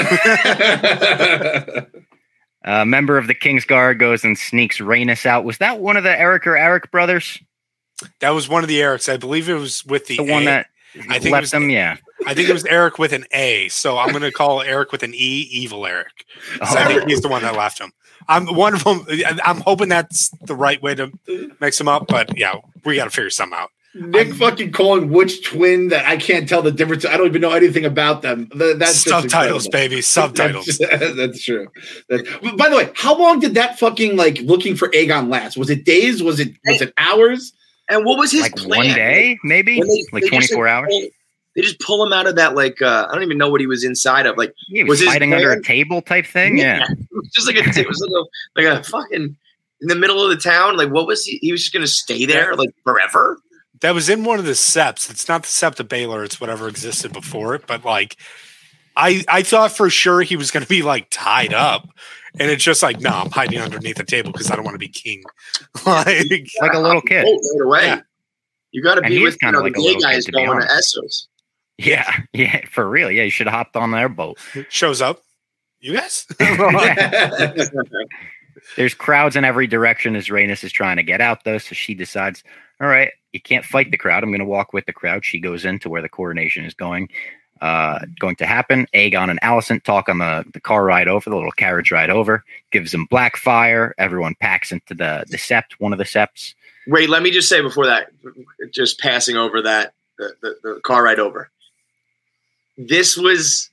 A member of the Kingsguard goes and sneaks Rhaenys out. Was that one of the Eric or Eric brothers? that was one of the Erics. I believe it was with the, The one A. that I think it left was- them? Yeah. I think it was Eric with an A. So I'm going to call Eric with an E. Evil Eric. So I Oh. think he's the one that left him. I'm one of them. I'm hoping that's the right way to mix them up. But yeah, we got to figure something out. Nick fucking calling which twin that I can't tell the difference. I don't even know anything about them. Th- That's just Subtitles, incredible. baby. Subtitles. That's, that's true. That- by the way, how long did that fucking like looking for Aegon last? Was it days? Was it was it hours? And what was his Like plan? one day, maybe? When they- Like they just, twenty-four hours? pull- They just pull him out of that, like, uh, I don't even know what he was inside of. Like, He was, was his fighting under plan- a table type thing? Yeah. It was just like a, it was like a, like a fucking, in the middle of the town? Like, what was he? He was just going to stay there like forever? That was in one of the septs. It's not the sept of Baylor. It's whatever existed before it. But like, I I thought for sure he was going to be like tied up, and it's just like, no, I'm hiding underneath the table because I don't want to be king. like, like a little kid. Right away. Yeah. You got to be with kind of like the gay guys going to Essos. Yeah, yeah, for real. Yeah, you should have hopped on their boat. Shows up. You guys? There's crowds in every direction as Rhaenys is trying to get out, though. So she decides, all right, you can't fight the crowd. I'm going to walk with the crowd. She goes into where the coronation is going, uh, going to happen. Aegon and Alicent talk on the, the car ride over, the little carriage ride over, gives them black fire. Everyone packs into the, the sept, one of the septs. Wait, let me just say before that, just passing over that, the, the, the car ride over. This was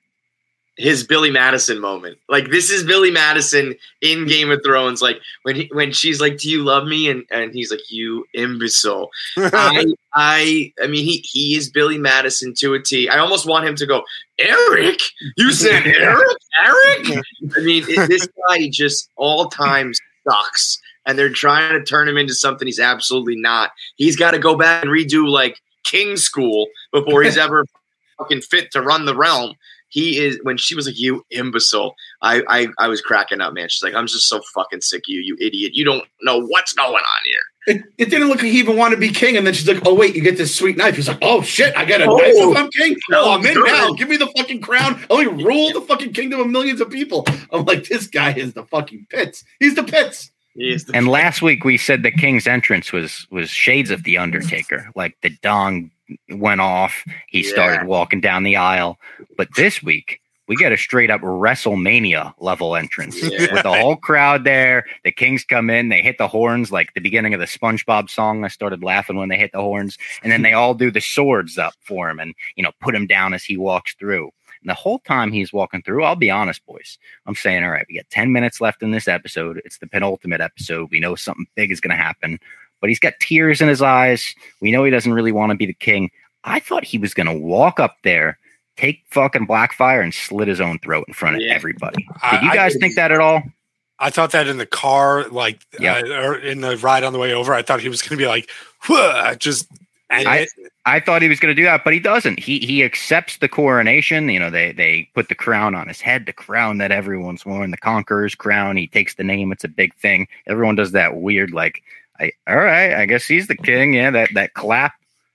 his Billy Madison moment. Like, this is Billy Madison in Game of Thrones. Like, when he, when she's like, do you love me? And, and he's like, you imbecile. I, I, I mean, he, he is Billy Madison to a T. I almost want him to go, Eric? You said Eric? Eric? I mean, it, this guy just all time sucks. And they're trying to turn him into something he's absolutely not. He's got to go back and redo, like, King School before he's ever fucking fit to run the realm. He is, when she was like, you imbecile, I, I I was cracking up, man. She's like, I'm just so fucking sick of you, you idiot. You don't know what's going on here. It, it didn't look like he even wanted to be king. And then she's like, oh, wait, you get this sweet knife. He's like, oh, shit, I got a Oh. knife if I'm king? Oh, I'm in Good. now. Give me the fucking crown. I'll rule the fucking kingdom of millions of people. I'm like, this guy is the fucking pits. He's the pits. He is the And last week we said the king's entrance was was shades of the Undertaker. Like the dong went off, he Yeah. started walking down the aisle. But this week we get a straight up WrestleMania level entrance Yeah. with the whole crowd there. The Kings come in, they hit the horns like the beginning of the SpongeBob song. I started laughing when they hit the horns, and then they all do the swords up for him and, you know, put him down as he walks through. And the whole time he's walking through, I'll be honest, boys, I'm saying, all right, we got ten minutes left in this episode. It's the penultimate episode. We know something big is going to happen, but he's got tears in his eyes. We know he doesn't really want to be the king. I thought he was going to walk up there, take fucking Blackfire, and slit his own throat in front of Yeah. everybody. I- Did you I guys didn't- think that at all? I thought that in the car, like, Yeah. uh, or in the ride on the way over, I thought he was going to be like, "Whoa," just. And I- it- I thought he was going to do that, but he doesn't. He he accepts the coronation. You know, they they put the crown on his head, the crown that everyone's worn, the Conqueror's crown. He takes the name. It's a big thing. Everyone does that weird, like, I, all right, I guess he's the king. Yeah, that, that clap.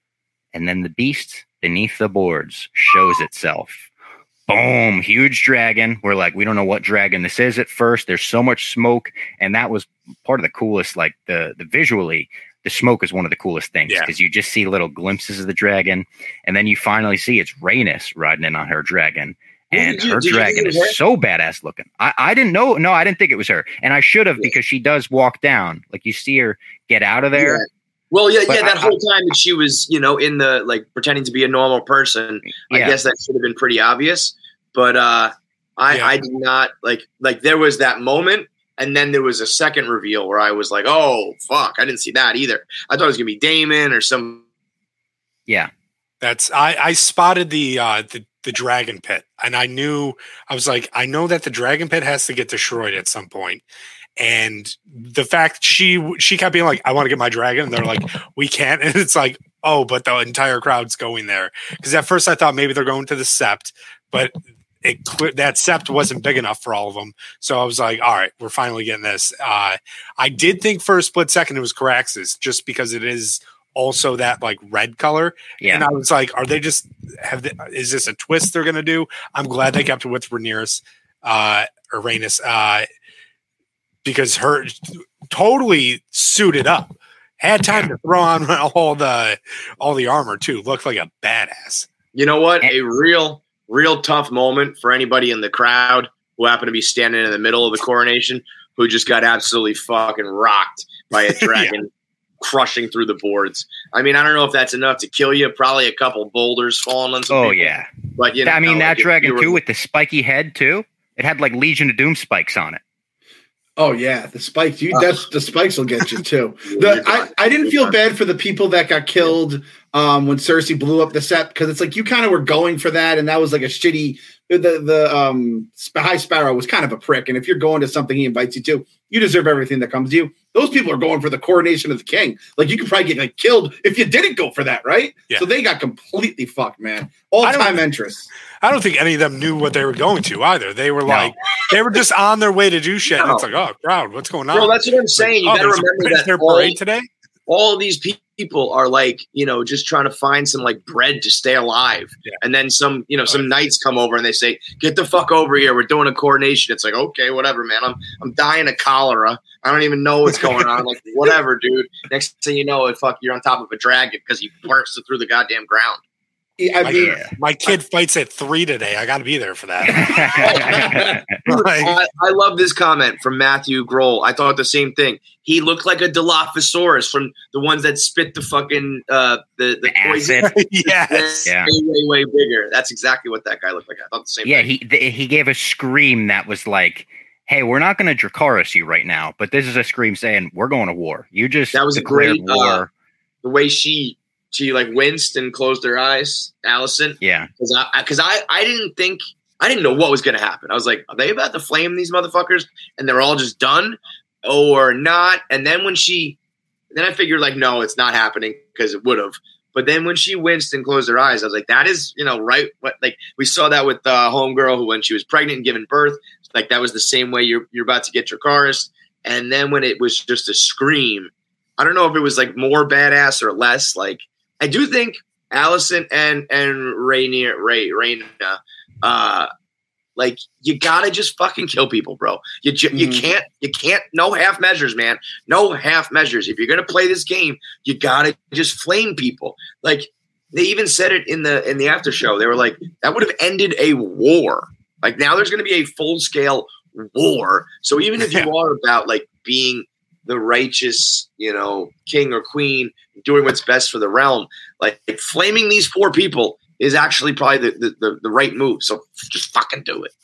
And then the beast beneath the boards shows itself. Boom, huge dragon. We're like, we don't know what dragon this is at first. There's so much smoke. And that was part of the coolest, like the, the visually, the smoke is one of the coolest things Yeah. because you just see little glimpses of the dragon. And then you finally see it's Rhaenys riding in on her dragon. Who And did you- her did you dragon think it was her? is so badass looking. I, I didn't know. No, I didn't think it was her. And I should have Yeah. because she does walk down. Like you see her get out of there. Yeah. Well, yeah, But yeah. That I- whole time that she was, you know, in the like pretending to be a normal person, I Yeah. guess that should have been pretty obvious. But uh, I, Yeah. I did not like like there was that moment, and then there was a second reveal where I was like, oh fuck, I didn't see that either. I thought it was gonna be Damon or some. Yeah. That's I, I spotted the uh the, the dragon pit, and I knew I was like, I know that the dragon pit has to get destroyed at some point. And the fact she she kept being like, I want to get my dragon, and they're like, we can't, and it's like, oh, but the entire crowd's going there. Because at first I thought maybe they're going to the sept, but it cle- that sept wasn't big enough for all of them. So I was like, all right, we're finally getting this. Uh, I did think for a split second it was Caraxes, just because it is also that like red color. Yeah. And I was like, are they just have they, is this a twist they're gonna do? I'm glad they kept it with Rhaenyra, uh, or Rhaenys, uh, because her totally suited up, had time to throw on all the all the armor too. Looked like a badass. You know what? A real, real tough moment for anybody in the crowd who happened to be standing in the middle of the coronation, who just got absolutely fucking rocked by a dragon crushing through the boards. I mean, I don't know if that's enough to kill you. Probably a couple boulders falling on some Oh, people. yeah. But you know, I mean, that like, if dragon you were- too with the spiky head too. It had like Legion of Doom spikes on it. Oh yeah, the spikes. You Uh. that's the spikes will get you too. The I, I didn't feel bad for the people that got killed um, when Cersei blew up the set, because it's like you kind of were going for that, and that was like a shitty. The the um, High Sparrow was kind of a prick, and if you're going to something he invites you to, you deserve everything that comes to you. Those people are going for the coronation of the king. Like you could probably get like killed if you didn't go for that, right? Yeah. So they got completely fucked, man. All time interest. I don't think any of them knew what they were going to either. They were like, no. they were just on their way to do shit. No. And it's like, oh, crowd, what's going on? Bro, that's what I'm saying. You oh, got to remember a, that their all, parade today. All of these people are like, you know, just trying to find some like bread to stay alive. Yeah. And then some, you know, some right. knights come over and they say, get the fuck over here. We're doing a coronation. It's like, okay, whatever, man. I'm I'm dying of cholera. I don't even know what's going on. Like, whatever, dude. Next thing you know, it fuck, you're on top of a dragon because you bursted through the goddamn ground. Yeah, I my, mean, my kid fights at three today. I got to be there for that. like, I, I love this comment from Matthew Grohl. I thought the same thing. He looked like a Dilophosaurus from the ones that spit the fucking uh, the the poison. Yes, yeah, way, way way bigger. That's exactly what that guy looked like. I thought the same. Yeah, thing. he th- he gave a scream that was like, "Hey, we're not going to Dracarys you right now, but this is a scream saying we're going to war. You just that was declared a great, war." Uh, the way she. She like winced and closed her eyes, Allison. Yeah, because I because I, I didn't think I didn't know what was going to happen. I was like, are they about to flame these motherfuckers and they're all just done or not? And then when she, then I figured like, no, it's not happening because it would have. But then when she winced and closed her eyes, I was like, that is, you know, right. What like we saw that with the uh, homegirl who when she was pregnant and giving birth, like that was the same way you're you're about to get Dracarys. And then when it was just a scream, I don't know if it was like more badass or less like. I do think Allison and and Rainier Ray Raina, uh, like you gotta just fucking kill people, bro. You mm-hmm. you can't you can't no half measures, man. No half measures. If you're gonna play this game, you gotta just flame people. Like they even said it in the in the after show. They were like that would have ended a war. Like now there's gonna be a full scale war. So even if you are about like being the righteous, you know, king or queen doing what's best for the realm. Like, like flaming these four people is actually probably the, the, the, the right move. So just fucking do it.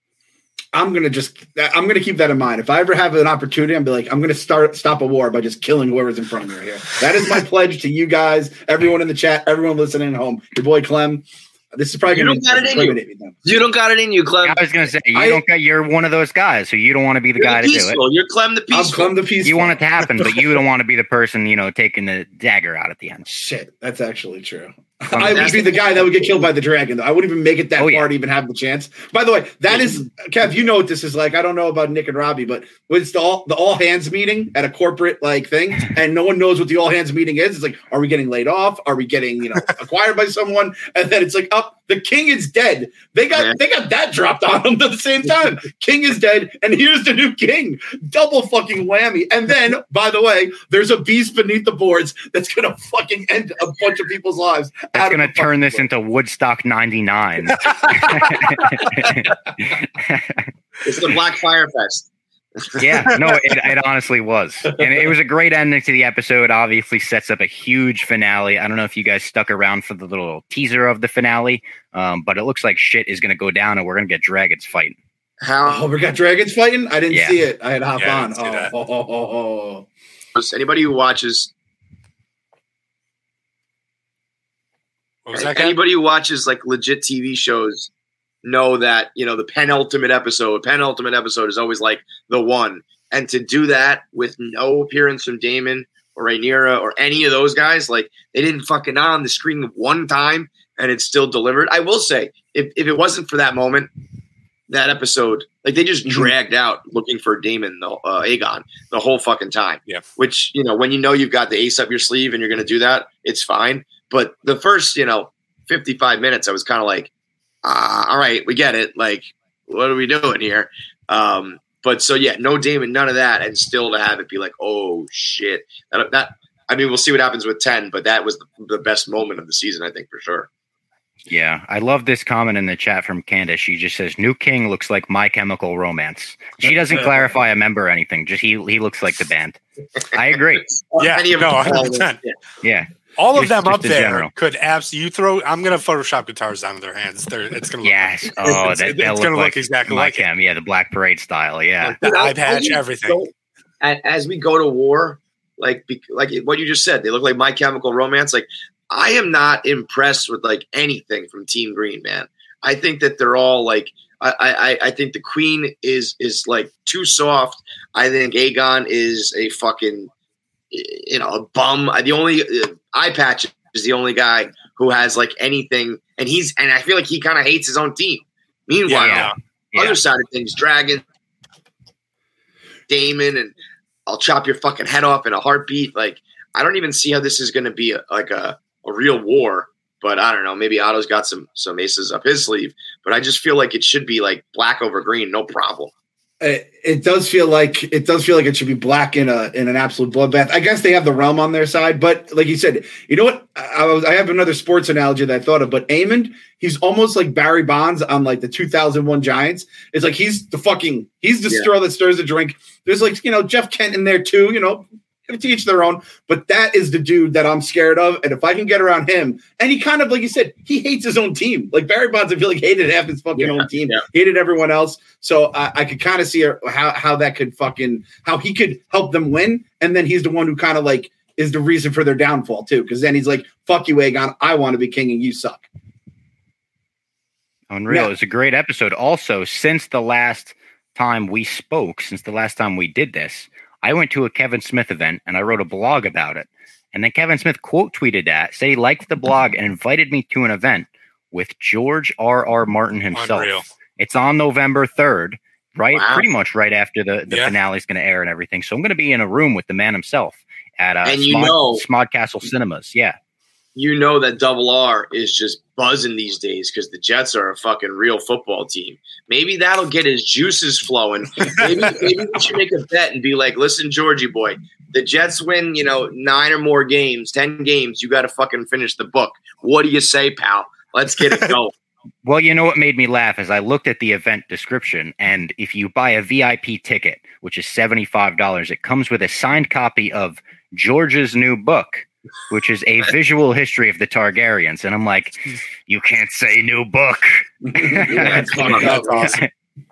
I'm going to just, I'm going to keep that in mind. If I ever have an opportunity, I'm be like, I'm going to start, stop a war by just killing whoever's in front of me right here. That is my pledge to you guys, everyone in the chat, everyone listening at home, your boy Clem. This is probably you going to eliminate me. Them. You don't got it in you, Clem. I was going to say you I, don't got. You're one of those guys, so you don't want to be the you're guy the to do it. You're Clem the peaceful. I'm Clem the peaceful. You want it to happen, but you don't want to be the person, you know, taking the dagger out at the end. Shit, that's actually true. I would be the guy that would get killed by the dragon. Though. I wouldn't even make it that oh, yeah. far to even have the chance. By the way, that is Kev. You know what this is like. I don't know about Nick and Robbie, but it's the all the all hands meeting at a corporate like thing, and no one knows what the all hands meeting is. It's like, are we getting laid off? Are we getting you know acquired by someone? And then it's like, up. Oh, the king is dead. They got yeah. they got that dropped on them at the same time. King is dead, and here's the new king. Double fucking whammy. And then, by the way, there's a beast beneath the boards that's gonna fucking end a bunch of people's lives. That's gonna turn this board. into Woodstock ninety-nine. It's the Black Fire Fest. Yeah, no, it, it honestly was. And it was a great ending to the episode. Obviously sets up a huge finale. I don't know if you guys stuck around for the little teaser of the finale, um, but it looks like shit is going to go down and we're going to get dragons fighting. How? Oh, we got dragons fighting? I didn't yeah. see it. I had to hop yeah, on. Oh, oh, oh, oh, oh. Anybody who watches... What was that Anybody who watches like legit T V shows know that, you know, the penultimate episode, penultimate episode is always like the one. And to do that with no appearance from Daemon or Rhaenyra or any of those guys, like they didn't fucking on the screen one time and it's still delivered. I will say, if, if it wasn't for that moment, that episode, like they just mm-hmm. dragged out looking for Daemon, the uh, Aegon, the whole fucking time. Yeah. Which, you know, when you know you've got the ace up your sleeve and you're going to do that, it's fine. But the first, you know, fifty-five minutes, I was kind of like, Uh, all right, we get it. Like, what are we doing here? Um, but so yeah, no Daemon, none of that, and still to have it be like, oh shit. That, that I mean, we'll see what happens with ten, but that was the, the best moment of the season, I think, for sure. Yeah, I love this comment in the chat from Candace. She just says, "New King looks like My Chemical Romance." She doesn't clarify a member or anything. Just he he looks like the band. I agree. Yeah, Any of no, them one hundred percent. Yeah. yeah. All just, of them up there general. could absolutely. You throw. I'm going to Photoshop guitars down in their hands. They're, it's going to. Yes. Look, oh, it's, that, it's, that it's going to look like exactly like like him. it. Yeah, the Black Parade style. Yeah. The eye patch, everything. Go, as we go to war, like like what you just said, they look like My Chemical Romance. Like I am not impressed with like anything from Team Green, man. I think that they're all like, I, I, I think the Queen is is like too soft. I think Aegon is a fucking, you know, a bum. The only uh, eye patch is the only guy who has like anything, and he's and I feel like he kind of hates his own team. Meanwhile, Yeah, yeah. other side of things, Dragon, Damon, and I'll chop your fucking head off in a heartbeat. Like, I don't even see how this is going to be a, like a, a real war. But I don't know. Maybe Otto's got some some aces up his sleeve. But I just feel like it should be like black over green, no problem. It, it does feel like it does feel like it should be black in a in an absolute bloodbath. I guess they have the realm on their side, but like you said, you know what? I, was, I have another sports analogy that I thought of, but Aemond, he's almost like Barry Bonds on like the two thousand one Giants. It's like he's the fucking he's the yeah. straw that stirs the drink. There's like you know Jeff Kent in there too. You know. To each their own, but that is the dude that I'm scared of. And if I can get around him, and he kind of, like you said, he hates his own team. Like Barry Bonds, I feel like hated half his fucking yeah, own team, yeah. hated everyone else. So I, I could kind of see how how that could fucking how he could help them win, and then he's the one who kind of like is the reason for their downfall too. Because then he's like, "Fuck you, Aegon. I want to be king, and you suck." Unreal. Yeah. It's a great episode. Also, since the last time we spoke, since the last time we did this, I went to a Kevin Smith event and I wrote a blog about it. And then Kevin Smith quote tweeted that, said he liked the blog and invited me to an event with George R. R. Martin himself. Unreal. It's on November third, right? Wow. Pretty much right after the, the yeah. finale is going to air and everything. So I'm going to be in a room with the man himself at uh, and you Smod, know, Smodcastle Cinemas. Yeah. You know that Double R is just buzzing these days because the Jets are a fucking real football team. Maybe that'll get his juices flowing. Maybe, maybe we should make a bet and be like, listen, Georgie boy, the Jets win, you know, nine or more games, ten games. You got to fucking finish the book. What do you say, pal? Let's get it going. Well, you know what made me laugh is I looked at the event description, and if you buy a V I P ticket, which is seventy-five dollars, it comes with a signed copy of George's new book, which is a visual history of the Targaryens. And I'm like, you can't say new book. Yeah, that's, that's awesome.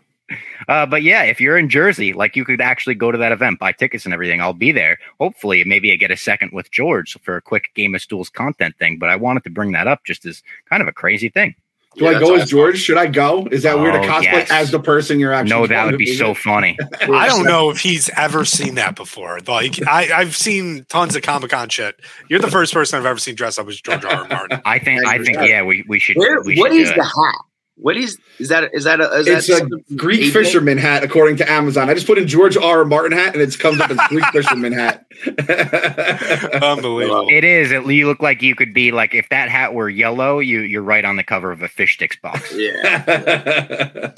Uh, but yeah, if you're in Jersey, like you could actually go to that event, buy tickets and everything. I'll be there. Hopefully, maybe I get a second with George for a quick Game of Stools content thing. But I wanted to bring that up just as kind of a crazy thing. Do yeah, I go as awesome. George? Should I go? Is that oh, weird to cosplay yes. as the person you're actually? No, that would be so funny. I don't know if he's ever seen that before. Like I, I've seen tons of Comic-Con shit. You're the first person I've ever seen dressed up as George R. R. Martin. I think. I think. Yeah, we we should. Where, we what should is the hat? What is is that? Is that a? Is it's that a Greek April? fisherman hat, according to Amazon. I just put in George R. R. Martin hat, and it comes up as Greek fisherman hat. Unbelievable! It is. It, you look like you could be like if that hat were yellow. You you're right on the cover of a fish sticks box. Yeah.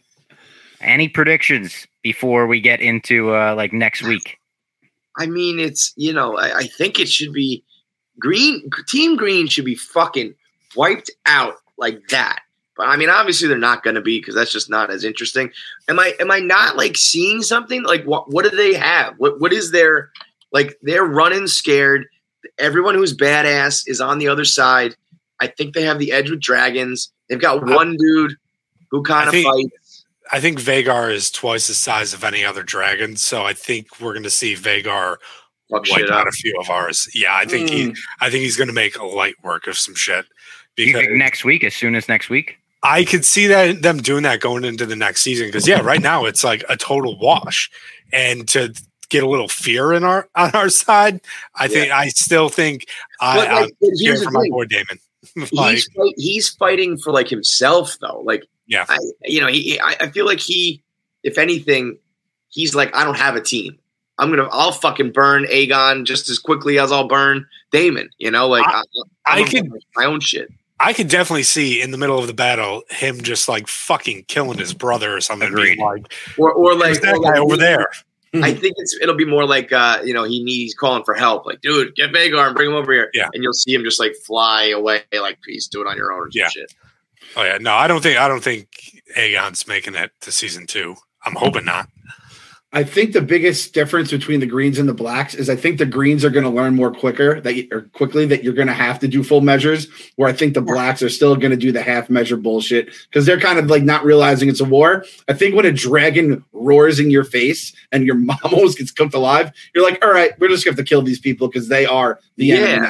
Any predictions before we get into uh, like next week? I mean, it's you know, I, I think it should be green. Team Green should be fucking wiped out like that. But I mean, obviously they're not going to be because that's just not as interesting. Am I? Am I not like seeing something? Like what? What do they have? What? What is their like? They're running scared. Everyone who's badass is on the other side. I think they have the edge with dragons. They've got one dude who kind of fights. I think Vhagar is twice the size of any other dragon, so I think we're going to see Vhagar Fuck wipe out up. a few of ours. Yeah, I think mm. he. I think he's going to make a light work of some shit. You think next week, as soon as next week? I could see that them doing that going into the next season because yeah, right now it's like a total wash, and to get a little fear in our on our side, I think yeah. I still think I, like, I'm here for my thing. boy Damon. like, he's fight, he's fighting for like himself though. Like yeah, I, you know, he I, I feel like he, if anything, he's like I don't have a team. I'm gonna I'll fucking burn Aegon just as quickly as I'll burn Damon. You know, like I, I, I could my own shit. I could definitely see in the middle of the battle him just like fucking killing his brother or something. Agreed. Like, or or like that or guy like, over there. I think it's it'll be more like uh, you know he needs calling for help. Like, dude, get Vhagar and bring him over here. Yeah, and you'll see him just like fly away. Like, please do it on your own. Or yeah. Shit. Oh yeah. No, I don't think I don't think Aegon's making it to season two. I'm hoping not. I think the biggest difference between the greens and the blacks is I think the greens are going to learn more quicker that you, or quickly that you're going to have to do full measures, where I think the blacks are still going to do the half measure bullshit because they're kind of like not realizing it's a war. I think when a dragon roars in your face and your mom almost gets cooked alive, you're like, all right, we're just going to have to kill these people because they are the yeah. enemy now. So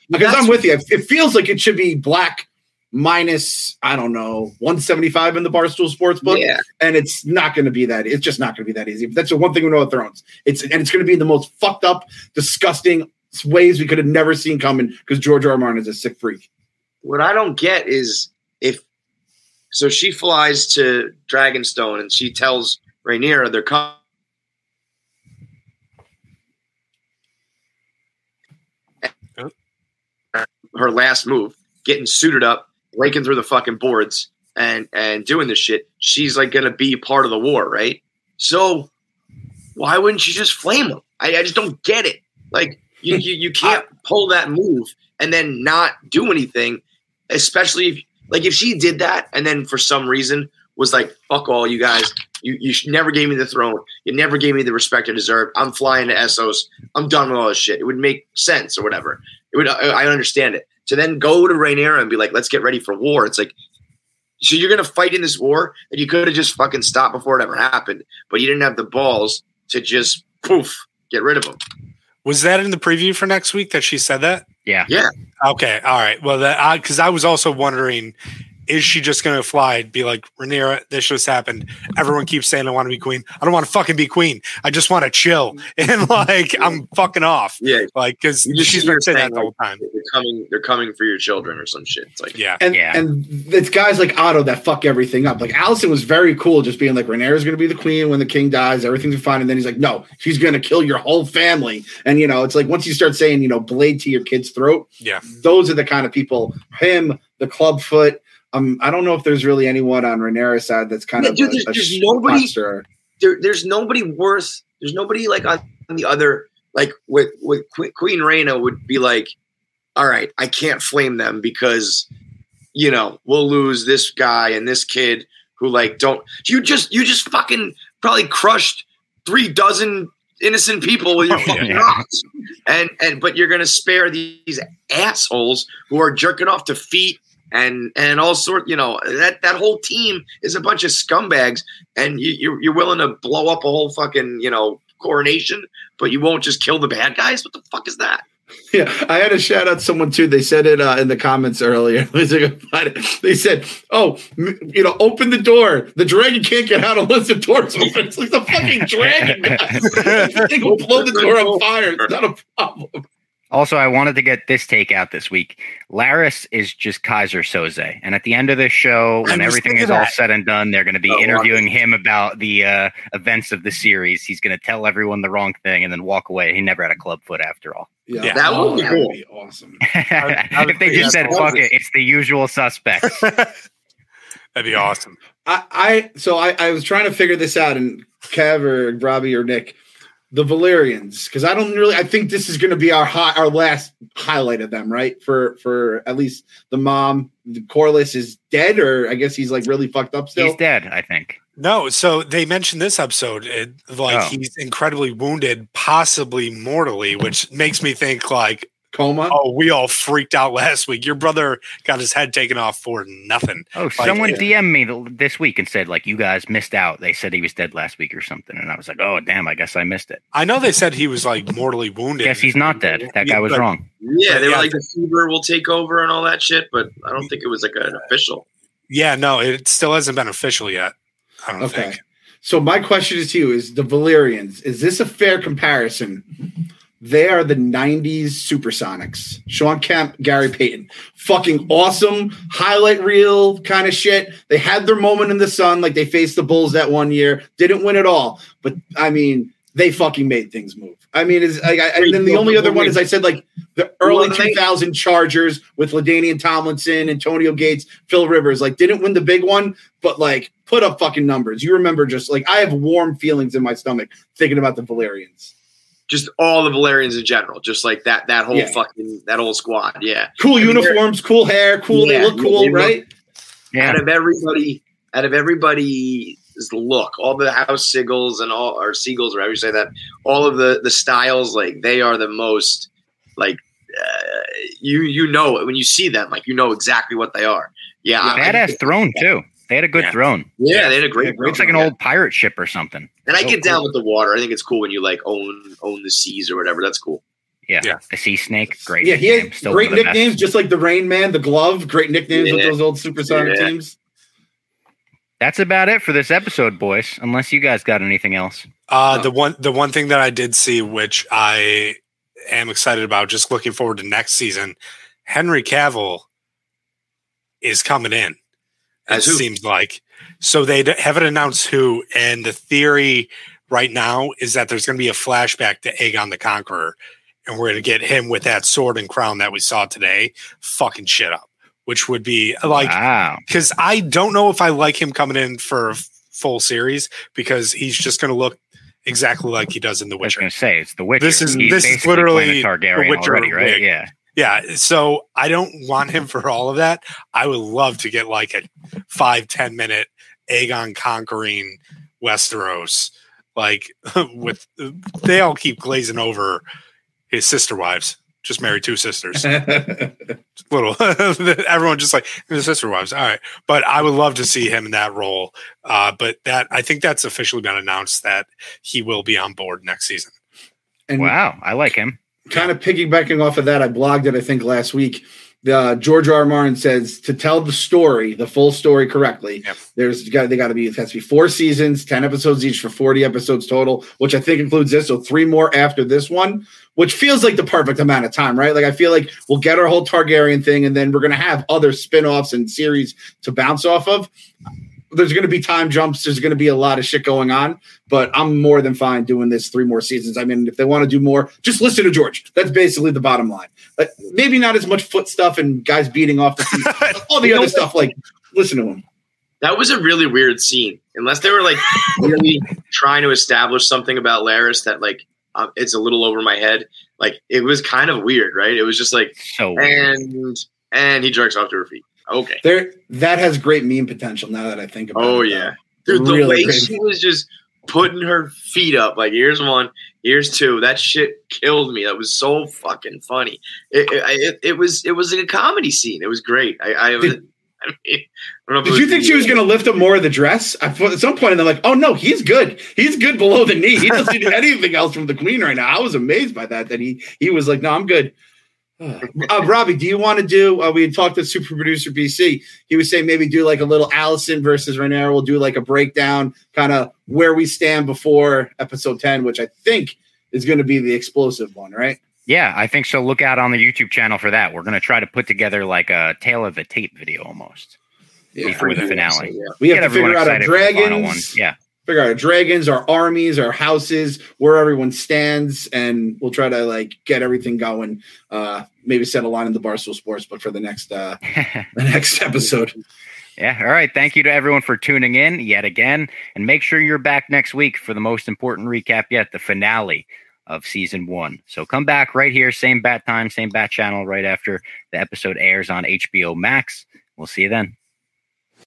because I'm with you. It feels like it should be black minus, I don't know, one seventy-five in the Barstool Sportsbook, Yeah. and it's not going to be that. It's just not going to be that easy. That's the one thing we know with Thrones. It's and it's going to be in the most fucked up, disgusting ways we could have never seen coming because George R. R. Martin is a sick freak. What I don't get is if so she flies to Dragonstone and she tells Rhaenyra they're coming. Her last move, getting suited up, breaking through the fucking boards and and doing this shit. She's like gonna be part of the war, right? So why wouldn't she just flame him? I, I just don't get it. Like you you, you can't pull that move and then not do anything, especially if like if she did that and then for some reason was like, fuck all you guys. You you never gave me the throne. You never gave me the respect I deserve. I'm flying to Essos. I'm done with all this shit. It would make sense or whatever. It would. I, I understand it. To then go to Rhaenyra and be like, let's get ready for war. It's like, so you're going to fight in this war and you could have just fucking stopped before it ever happened. But you didn't have the balls to just poof, get rid of him. Was that in the preview for next week that she said that? Yeah. Yeah. Okay. All right. Well, that because I, I was also wondering, is she just going to fly and be like, Rhaenyra, this just happened. Everyone keeps saying I want to be queen. I don't want to fucking be queen. I just want to chill. And like, I'm fucking off. Yeah. Like, because You just she's hear been saying saying, that the whole time. They're coming, they're coming for your children or some shit. It's like, Yeah. And Yeah. and it's guys like Otto that fuck everything up. Like Allison was very cool, just being like, Rhaenyra's going to be the queen when the king dies. Everything's fine. And then he's like, no, she's going to kill your whole family. And you know, it's like once you start saying, you know, blade to your kid's throat. Yeah. Those are the kind of people. Him, the clubfoot. Um, I don't know if there's really anyone on Rhaenyra's side that's kind Yeah, of dude, a, there's- a there's sh- nobody- monster. there, there's nobody worth. There's nobody like on, on the other like with with Que- Queen Rhaena would be like, all right, I can't flame them because you know we'll lose this guy and this kid who like don't. You just you just fucking probably crushed three dozen innocent people with your Oh, fucking yeah. rocks, and and but you're gonna spare these assholes who are jerking off to feet. And and all sort, you know, that, that whole team is a bunch of scumbags, and you, you're you're willing to blow up a whole fucking you know coronation, but you won't just kill the bad guys. What the fuck is that? Yeah, I had to shout out someone too. They said it uh, in the comments earlier. They said, "Oh, m- you know, open the door. The dragon can't get out unless the door's open." It's like the fucking dragon, guys. They will blow the door on fire. It's not a problem. Also, I wanted to get this take out this week. Laris is just Kaiser Soze. And at the end of this show, when was everything thinking is all that. said and done, they're going to be Oh, interviewing him about the uh, events of the series. He's going to tell everyone the wrong thing and then walk away. He never had a club foot after all. Yeah. That would be that cool. would be awesome. I would If they think just said, that's fuck awesome. it, it's the usual suspects. That'd be awesome. I, I so I, I was trying to figure this out, and Kev or Robbie or Nick, the Valyrians, because I don't really. I think this is going to be our high, our last highlight of them, right? For for at least the mom. The Corlys is dead, or I guess he's like really fucked up still. He's dead, I think. No, so they mentioned this episode, it, like Oh. he's incredibly wounded, possibly mortally, which makes me think like, Coma. oh, we all freaked out last week. Your brother got his head taken off for nothing. Oh, Like, someone yeah. D M'd me th- this week and said, like, you guys missed out. They said he was dead last week or something. And I was like, oh, damn, I guess I missed it. I know they said he was like mortally wounded. Guess he's not dead. That guy was But- wrong. Yeah, they Yeah. were like the fever will take over and all that shit, but I don't think it was like an official. Yeah, no, it still hasn't been official yet. I don't Okay. think. So my question is to you: Is the Valyrians? Is this a fair comparison? They are the nineties Supersonics. Sean Kemp, Gary Payton. Fucking awesome highlight reel kind of shit. They had their moment in the sun, like they faced the Bulls that one year. Didn't win at all. But, I mean, they fucking made things move. I mean, it's like, I, and then the only other one is I said, like, the early Well, they- two thousand Chargers with LaDainian Tomlinson, Antonio Gates, Phil Rivers. Like, didn't win the big one, but, like, put up fucking numbers. You remember just, like, I have warm feelings in my stomach thinking about the Valyrians. Just all the Valerians in general, just like that that whole Yeah. fucking that whole squad. Yeah. Cool I mean, uniforms, cool hair, cool. Yeah, they look yeah, cool, they look- right? Yeah. Out of everybody, out of everybody's look, all the house Seagulls and all or Seagulls, or however you say that, all of the the styles, like they are the most like uh, you you know it when you see them, like you know exactly what they are. Yeah, I- Badass throne, too. They had a good Yeah. throne. Yeah, they had a great. Yeah, Looks like an yeah. old pirate ship or something. And I So get down cool. with the water. I think it's cool when you like own own the seas or whatever. That's cool. Yeah. Yeah. The Sea Snake. Great. Yeah, he nickname. had Still great one of the nicknames, best. just like the Rain Man, the Glove. Great nicknames with Yeah. those old Supersonic Yeah. teams. That's about it for this episode, boys. Unless you guys got anything else. Uh, Oh. the one the one thing that I did see, which I am excited about, just looking forward to next season, Henry Cavill is coming in. It As who? seems like. So they d- haven't announced who, and the theory right now is that there's going to be a flashback to Aegon the Conqueror, and we're going to get him with that sword and crown that we saw today, fucking shit up, which would be like, Wow. because I don't know if I like him coming in for a f- full series because he's just going to look exactly like he does in The I was Witcher. going to say, it's The Witcher. This is- He's this is basically literally playing a Targaryen The Witcher already, right? wig. Yeah. Yeah, so I don't want him for all of that. I would love to get like a five ten minute Aegon conquering Westeros, like with they all keep glazing over his sister wives. Just married two sisters. Little everyone just like his sister wives. All right, but I would love to see him in that role. Uh, but that I think that's officially been announced that he will be on board next season. And Wow. I like him. kind of piggybacking off of that, I blogged it, I think, last week. Uh, George R. R. Martin says to tell the story, the full story correctly, Yep. there's got they got to be it has to be four seasons, ten episodes each for forty episodes total, which I think includes this. So three more after this one, which feels like the perfect amount of time, right? Like I feel like we'll get our whole Targaryen thing, and then we're gonna have other spin-offs and series to bounce off of. There's going to be time jumps. There's going to be a lot of shit going on, but I'm more than fine doing this three more seasons. I mean, if they want to do more, just listen to George. That's basically the bottom line. Like, maybe not as much foot stuff and guys beating off the feet. All the other stuff, like, listen to him. That was a really weird scene. Unless they were like really trying to establish something about Laris that like um, it's a little over my head. Like it was kind of weird, right? It was just like So weird. and and he jerks off to her feet. Okay. There, that has great meme potential now that I think about Oh it. yeah, though. dude. The Really way great. she was just putting her feet up, like here's one, here's two. That shit killed me. That was so fucking funny. It it, it, it was it was a comedy scene. It was great. I I, Did- I mean, I don't know if it Did you think she was going to lift up more of the dress? I thought at some point, and they're like, "Oh no, he's good. He's good below the knee. He doesn't need anything else from the queen right now." I was amazed by that. That he he was like, "No, I'm good." Uh, Robbie, do you want to do? Uh, we had talked to super producer B C. He was saying maybe do like a little Allison versus Rhaenyra. We'll do like a breakdown, kind of where we stand before episode ten, which I think is going to be the explosive one, right? Yeah, I think so. Look out on the YouTube channel for that. We're going to try to put together like a tail of the tape video almost Yeah. before the finale. Yeah. We have Get to everyone figure out our excited for the final one. dragons. Yeah. Figure out our dragons, our armies, our houses, where everyone stands, and we'll try to like get everything going. Uh, maybe set a line in the Barstool Sports, but for the next uh, the next episode. Yeah. All right. Thank you to everyone for tuning in yet again. And make sure you're back next week for the most important recap yet, the finale of season one. So come back right here, same bat time, same bat channel, right after the episode airs on H B O Max. We'll see you then.